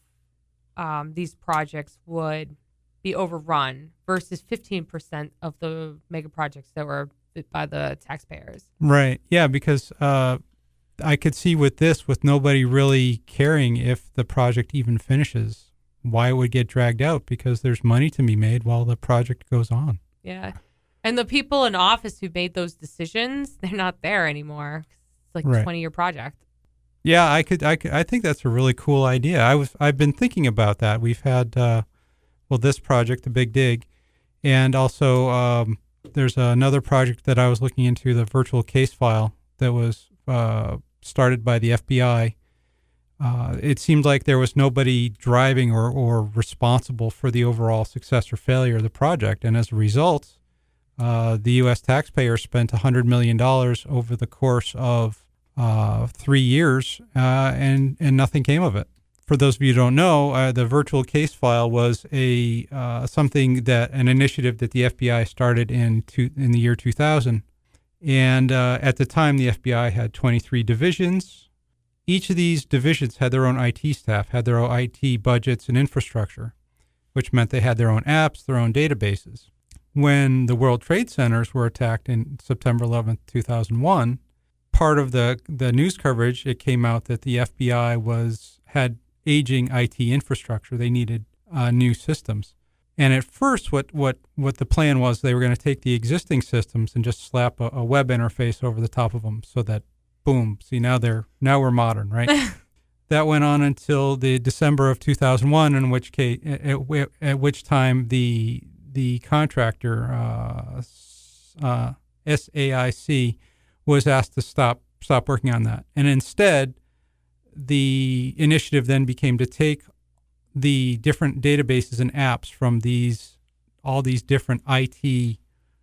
um, these projects would be overrun versus fifteen percent of the mega projects that were bid by the taxpayers. Right. Yeah, because uh, I could see with this, with nobody really caring if the project even finishes, why it would get dragged out, because there's money to be made while the project goes on. Yeah. And the people in office who made those decisions, they're not there anymore. It's like Right. a twenty-year project. Yeah, I could, I could, I think that's a really cool idea. I was, I've been thinking about that. We've had, uh, well, this project, the Big Dig, and also um, there's another project that I was looking into, the virtual case file that was uh, started by the F B I. Uh, it seemed like there was nobody driving or, or responsible for the overall success or failure of the project, and as a result, uh, the U S taxpayer spent one hundred million dollars over the course of uh, three years, uh, and and nothing came of it. For those of you who don't know, uh, the virtual case file was a uh, something that an initiative that the F B I started in two, in the year two thousand, and uh, at the time the F B I had twenty-three divisions. Each of these divisions had their own I T staff, had their own I T budgets and infrastructure, which meant they had their own apps, their own databases. When the World Trade Centers were attacked in September eleventh, two thousand one, part of the the news coverage, it came out that the F B I was had aging I T infrastructure. They needed uh, new systems. And at first, what, what, what the plan was, they were going to take the existing systems and just slap a, a web interface over the top of them, so that, boom, see, now they're now we're modern, right? That went on until the December of two thousand one, in which case, at, at which time the the contractor uh, uh, S A I C was asked to stop stop working on that, and instead, the initiative then became to take the different databases and apps from these all these different I T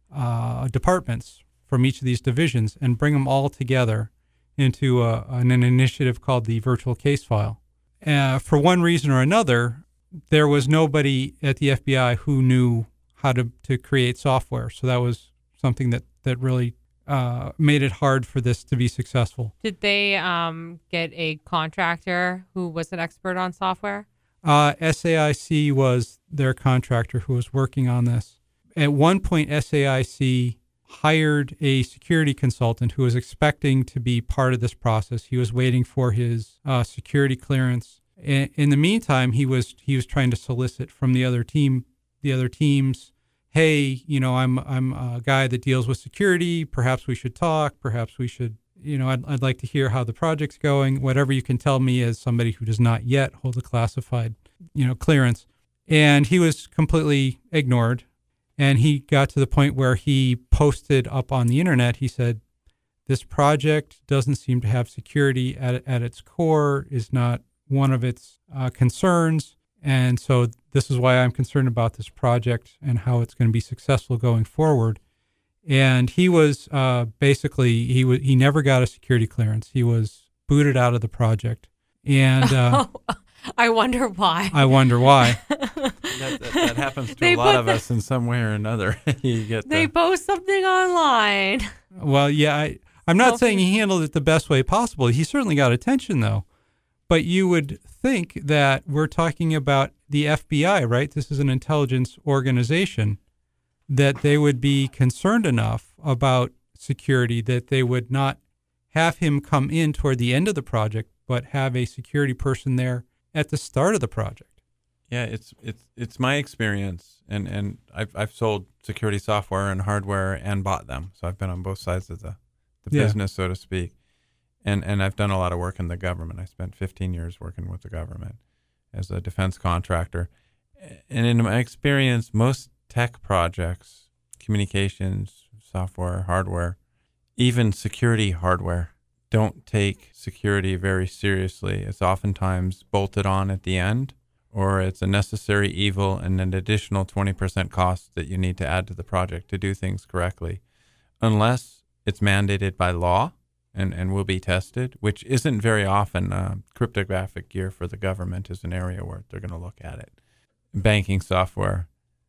uh, departments from each of these divisions and bring them all together into a, an, an initiative called the Virtual Case File. Uh, for one reason or another, there was nobody at the F B I who knew how to, to create software. So that was something that, that really uh, made it hard for this to be successful. Did they um, get a contractor who was an expert on software? Uh, S A I C was their contractor who was working on this. At one point, S A I C hired a security consultant who was expecting to be part of this process. He was waiting for his uh, security clearance. In, in the meantime, he was he was trying to solicit from the other team, the other teams, hey, you know, I'm I'm a guy that deals with security. Perhaps we should talk. Perhaps we should. You know, I'd, I'd like to hear how the project's going, whatever you can tell me as somebody who does not yet hold a classified, you know, clearance. And he was completely ignored. And he got to the point where he posted up on the internet, he said, this project doesn't seem to have security at, at its core, is not one of its uh, concerns. And so this is why I'm concerned about this project and how it's going to be successful going forward. And he was uh, basically, he was, he never got a security clearance. He was booted out of the project. And uh, oh, I wonder why. I wonder why. that, that, that happens to They a lot put of the- us in some way or another. You get They the, post something online. Well, yeah, I, I'm not Well, saying he handled it the best way possible. He certainly got attention, though. But you would think that we're talking about the F B I, right? This is an intelligence organization, that they would be concerned enough about security that they would not have him come in toward the end of the project, but have a security person there at the start of the project. yeah, it's it's it's my experience, and, and I've I've sold security software and hardware and bought them, so I've been on both sides of the, the Yeah. business, so to speak, and and I've done a lot of work in the government. I spent fifteen years working with the government as a defense contractor, and in my experience, most tech projects, communications, software, hardware, even security hardware, don't take security very seriously. It's oftentimes bolted on at the end, or it's a necessary evil and an additional twenty percent cost that you need to add to the project to do things correctly, unless it's mandated by law and, and will be tested, which isn't very often. Uh, cryptographic gear for the government is an area where they're going to look at it. Banking software,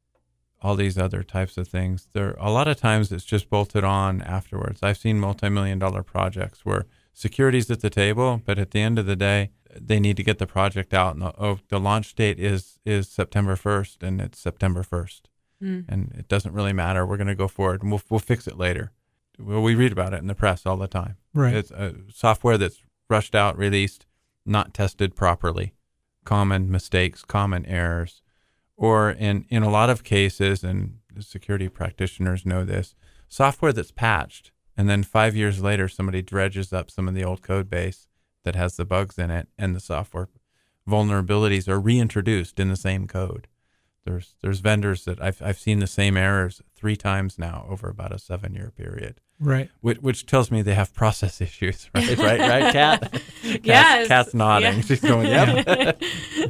all these other types of things. There, a lot of times it's just bolted on afterwards. I've seen multi-million dollar projects where security's at the table, but at the end of the day, they need to get the project out. And the, oh, the launch date is is September first, and it's September first, Mm. and it doesn't really matter. We're going to go forward, and we'll we'll fix it later. Well, we read about it in the press all the time. Right. It's a software that's rushed out, released, not tested properly, common mistakes, common errors. Or in, in a lot of cases, and the security practitioners know this, software that's patched, and then five years later somebody dredges up some of the old code base that has the bugs in it, and the software vulnerabilities are reintroduced in the same code. There's there's vendors that I've I've seen the same errors three times now over about a seven year period. Right. Which, which tells me they have process issues, right? Right, right, Kat? Kat's, Yes. Kat's nodding. Yeah. She's going, yep.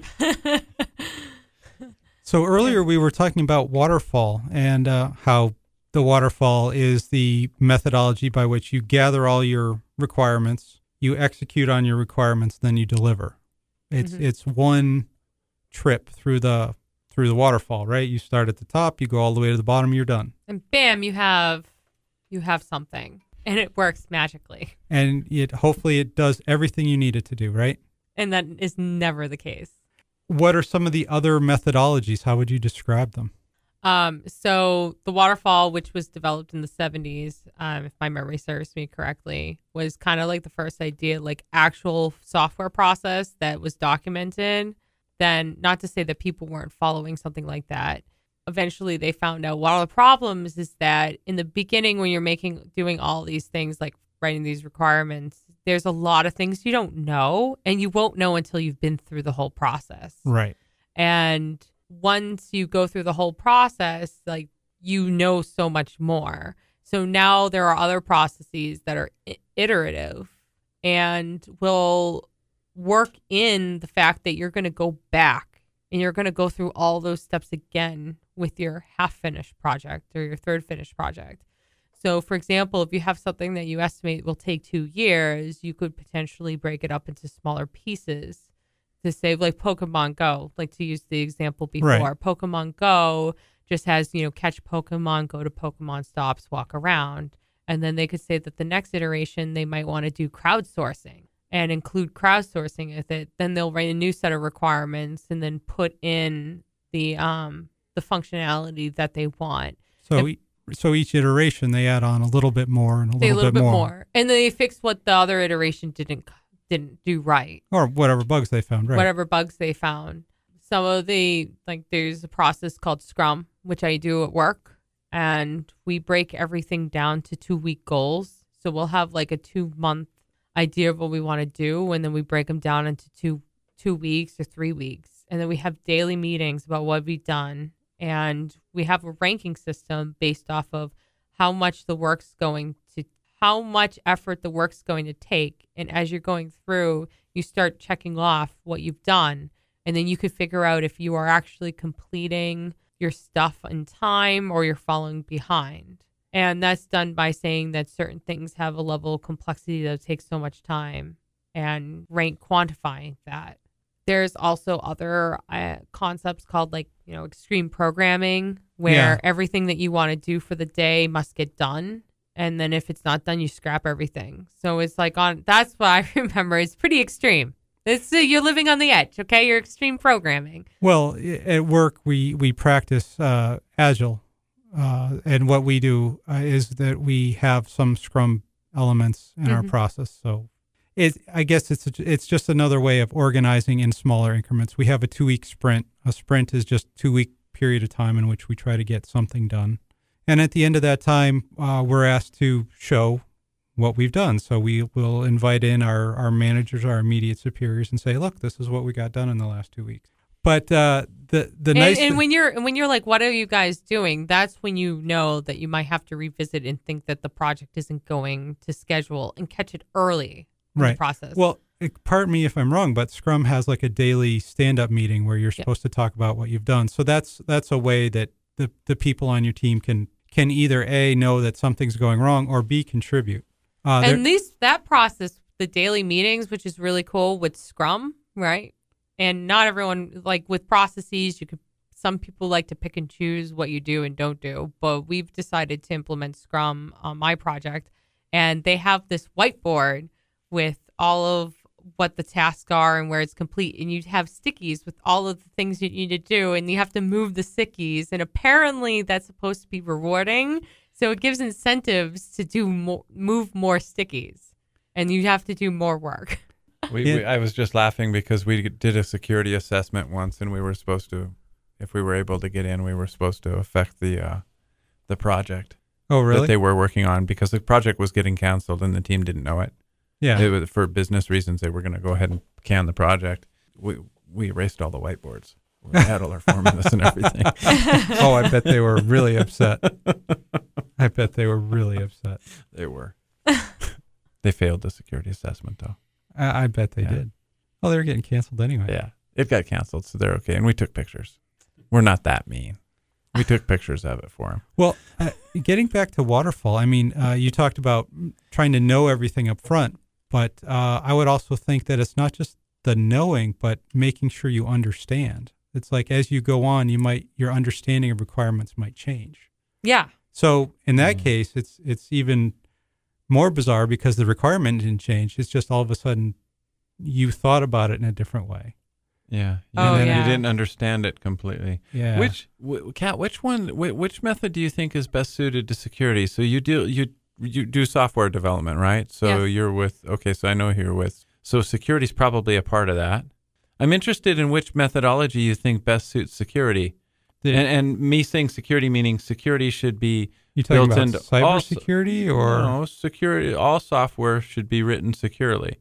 So earlier we were talking about waterfall and uh, how the waterfall is the methodology by which you gather all your requirements, you execute on your requirements, then you deliver. It's Mhm. it's one trip through the through the waterfall, right? You start at the top, you go all the way to the bottom, you're done. And bam, you have you have something, and it works magically. And it hopefully it does everything you need it to do, right? And that is never the case. What are some of the other methodologies? How would you describe them? Um, so the waterfall, which was developed in the seventies, um, if my memory serves me correctly, was kind of like the first idea, like actual software process that was documented. Then, not to say that people weren't following something like that. Eventually, they found out one of the problems is that in the beginning, when you're making doing all these things like writing these requirements, there's a lot of things you don't know, and you won't know until you've been through the whole process. Right. And once you go through the whole process, like you know so much more. So now there are other processes that are i- iterative and will work in the fact that you're going to go back and you're going to go through all those steps again with your half finished project or your third finished project. So, for example, if you have something that you estimate will take two years, you could potentially break it up into smaller pieces to save, like Pokemon Go, like to use the example before. Right. Pokemon Go just has, you know, catch Pokemon, go to Pokemon stops, walk around. And then they could say that the next iteration, they might want to do crowdsourcing and include crowdsourcing with it. Then they'll write a new set of requirements and then put in the um the functionality that they want. So If- e- so each iteration they add on a little bit more and a Say little, a little bit, bit more. more. And then they fix what the other iteration didn't didn't do right. Or whatever bugs they found, right? Whatever bugs they found. Some of the, like, there's a process called Scrum, which I do at work, and we break everything down to two week goals. So we'll have like a two month idea of what we want to do, and then we break them down into two two weeks or three weeks, and then we have daily meetings about what we've done, and we have a ranking system based off of how much the work's going to how much effort the work's going to take. And as you're going through, you start checking off what you've done. And then you could figure out if you are actually completing your stuff in time or you're falling behind. And that's done by saying that certain things have a level of complexity that takes so much time and rank quantifying that. There's also other uh, concepts called, like, you know, extreme programming, where Yeah. everything that you want to do for the day must get done. And then if it's not done, you scrap everything. So it's like on, that's what I remember. It's pretty extreme. It's uh, you're living on the edge. Okay. You're extreme programming. Well, i- at work we we practice uh, Agile, uh, and what we do uh, is that we have some Scrum elements in our Mhm. process. So, it I guess it's it's just another way of organizing in smaller increments. We have a two week sprint. A sprint is just two week period of time in which we try to get something done. And at the end of that time, uh, we're asked to show what we've done. So we will invite in our, our managers, our immediate superiors, and say, look, this is what we got done in the last two weeks. But uh, the the And, nice and thi- when you're and when you're like, what are you guys doing? That's when you know that you might have to revisit and think that the project isn't going to schedule and catch it early in the Right. process. Well, it- pardon me if I'm wrong, but Scrum has like a daily stand-up meeting where you're Yeah. supposed to talk about what you've done. So that's that's a way that the, the people on your team can can either A, know that something's going wrong, or B, contribute. Uh, there- and these that process, the daily meetings, which is really cool with Scrum, right? And not everyone, like with processes, you could. Some people like to pick and choose what you do and don't do, but we've decided to implement Scrum on my project, and they have this whiteboard with all of what the tasks are and where it's complete, and you have stickies with all of the things you need to do, and you have to move the stickies, and apparently that's supposed to be rewarding, so it gives incentives to do more, move more stickies, and you have to do more work. We, Yeah. we, I was just laughing because we did a security assessment once, and we were supposed to, if we were able to get in, we were supposed to affect the uh, the project oh, really? that they were working on, because the project was getting canceled and the team didn't know it. yeah. It was, for business reasons, they were going to go ahead and can the project. We we erased all the whiteboards. We had all our formulas and everything. oh, I bet they were really upset. I bet they were really upset. They were. They failed the security assessment, though. I, I bet they Yeah. did. Oh, they were getting canceled anyway. Yeah, it got canceled, so they're okay. And we took pictures. We're not that mean. We took pictures of it for them. Well, uh, getting back to waterfall, I mean, uh, you talked about trying to know everything up front, but uh, I would also think that it's not just the knowing, but making sure you understand. It's like as you go on, you might your understanding of requirements might change. Yeah. So in that Mm. case, it's it's even more bizarre because the requirement didn't change. It's just all of a sudden you thought about it in a different way. Yeah. You, Oh, didn't, yeah. you didn't understand it completely. Yeah. Which, w- Kat, which one, wh- which method do you think is best suited to security? So you do, you, you do software development, right? So Yes. you're with, okay, so I know who you're with. So security is probably a part of that. I'm interested in which methodology you think best suits security. The- and, and me saying security meaning security should be You talking built about into all so- cybersecurity or no, security. All software should be written securely.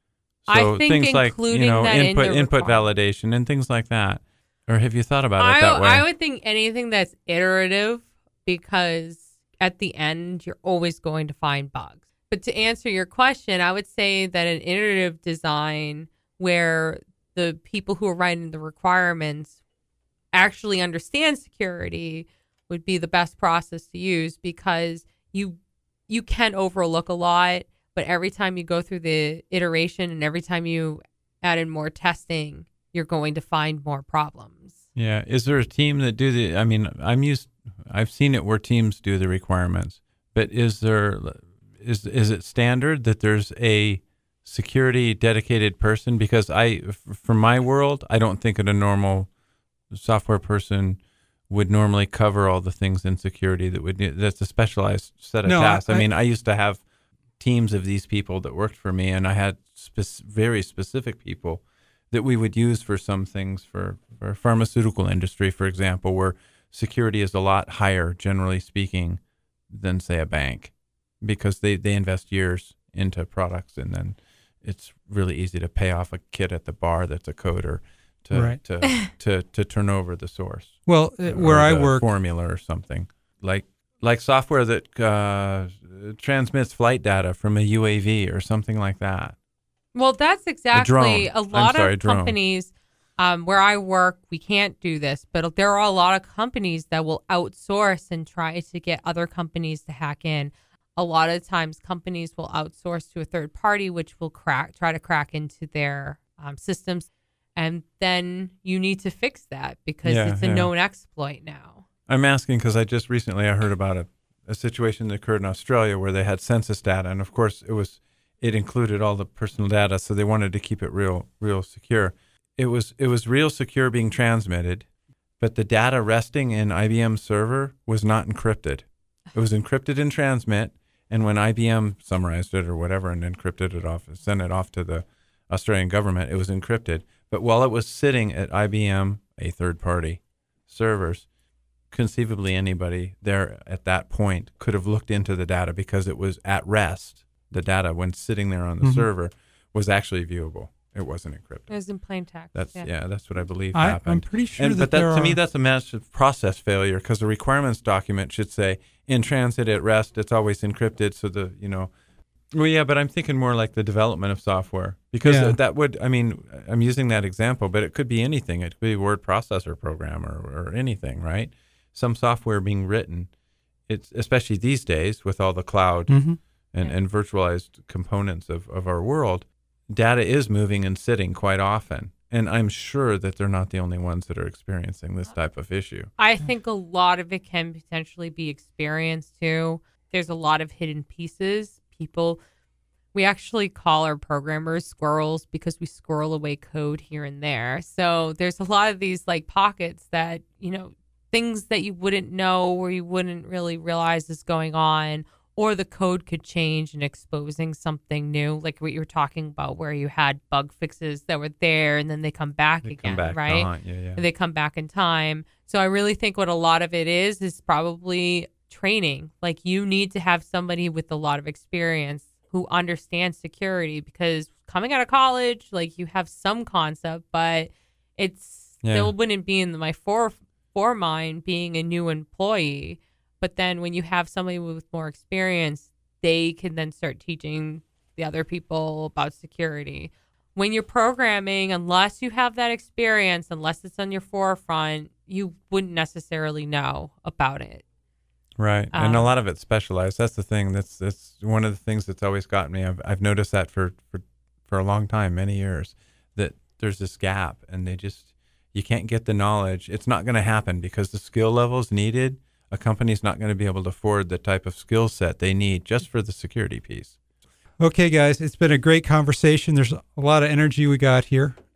I So think things like, including you know, that in input the input requirement. validation and things like that. Or have you thought about I, it that way? I would think anything that's iterative, because at the end, you're always going to find bugs. But to answer your question, I would say that an iterative design where the people who are writing the requirements actually understand security would be the best process to use, because you you can overlook a lot, but every time you go through the iteration and every time you add in more testing, you're going to find more problems. Yeah. Is there a team that do the, I mean, I'm used, I've seen it where teams do the requirements, but is there, is, is it standard that there's a security dedicated person? Because I, from my world, I don't think that a normal software person would normally cover all the things in security that would, that's a specialized set of No, tasks. I, I- mean, I used to have teams of these people that worked for me, and I had spe- very specific people that we would use for some things for, for pharmaceutical industry, for example, where security is a lot higher, generally speaking, than, say, a bank, because they, they invest years into products, and then it's really easy to pay off a kid at the bar that's a coder to Right. to, to, to turn over the source. well, uh, or where I the work, formula or something. Like like software that uh, transmits flight data from a U A V or something like that. Well, that's exactly drone. a I'm lot sorry, of drone. companies um, where I work. We can't do this, but there are a lot of companies that will outsource and try to get other companies to hack in. A lot of times, companies will outsource to a third party, which will crack, try to crack into their um, systems, and then you need to fix that because Yeah, it's a yeah. known exploit now. I'm asking because I just recently I heard about a, a situation that occurred in Australia where they had census data, and of course it was it included all the personal data, so they wanted to keep it real real secure. It was it was real secure being transmitted, but the data resting in I B M's server was not encrypted. It was encrypted in transmit, and when I B M summarized it or whatever and encrypted it off, sent it off to the Australian government, it was encrypted. But while it was sitting at I B M, a third party servers, conceivably anybody there at that point could have looked into the data because it was at rest. The data, when sitting there on the Mhm. server, was actually viewable. It wasn't encrypted. It was in plain text. That's yeah. yeah. That's what I believe I, happened. I'm pretty sure and, that but that, there to are, me, that's a massive process failure because the requirements document should say in transit at rest, it's always encrypted. So the you know, well, yeah. But I'm thinking more like the development of software because Yeah. that would. I mean, I'm using that example, but it could be anything. It could be a word processor program or, or anything, right? Some software being written. It's especially these days with all the cloud Mhm. and, Yeah. and virtualized components of, of our world. Data is moving and sitting quite often. And I'm sure that they're not the only ones that are experiencing this type of issue. I think a lot of it can potentially be experienced too. There's a lot of hidden pieces. People, we actually call our programmers squirrels because we squirrel away code here and there. So there's a lot of these like pockets that, you know, things that you wouldn't know or you wouldn't really realize is going on, or the code could change and exposing something new, like what you were talking about, where you had bug fixes that were there and then they come back They again, come back to right? haunt you, yeah. They come back in time. So I really think what a lot of it is is probably training. Like you need to have somebody with a lot of experience who understands security, because coming out of college, like you have some concept, but it's Yeah. still wouldn't be in my fore foremind being a new employee. But then when you have somebody with more experience, they can then start teaching the other people about security. When you're programming, unless you have that experience, unless it's on your forefront, you wouldn't necessarily know about it. Right. and a Um, lot of it's specialized. That's the thing. That's that's one of the things that's always gotten me. I've, I've noticed that for, for, for a long time, many years, that there's this gap and they just, you can't get the knowledge. It's not going to happen because the skill levels needed, a company's not going to be able to afford the type of skill set they need just for the security piece. Okay, guys, it's been a great conversation. There's a lot of energy we got here.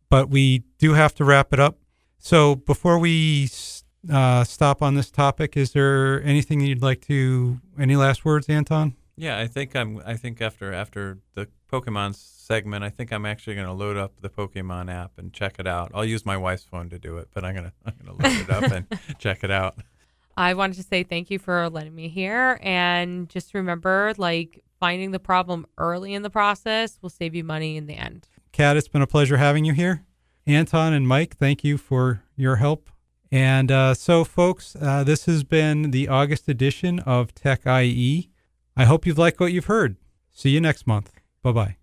but we do have to wrap it up. So before we uh, stop on this topic, is there anything you'd like to, any last words, Anton? Yeah, I think I'm. I think after after the Pokemon segment, I think I'm actually going to load up the Pokemon app and check it out. I'll use my wife's phone to do it, but I'm gonna I'm gonna load it up and check it out. I wanted to say thank you for letting me here, and just remember, like, finding the problem early in the process will save you money in the end. Kat, it's been a pleasure having you here. Anton and Mike, thank you for your help. And uh, so, folks, uh, this has been the August edition of Tech I E. I hope you've liked what you've heard. See you next month. Bye-bye.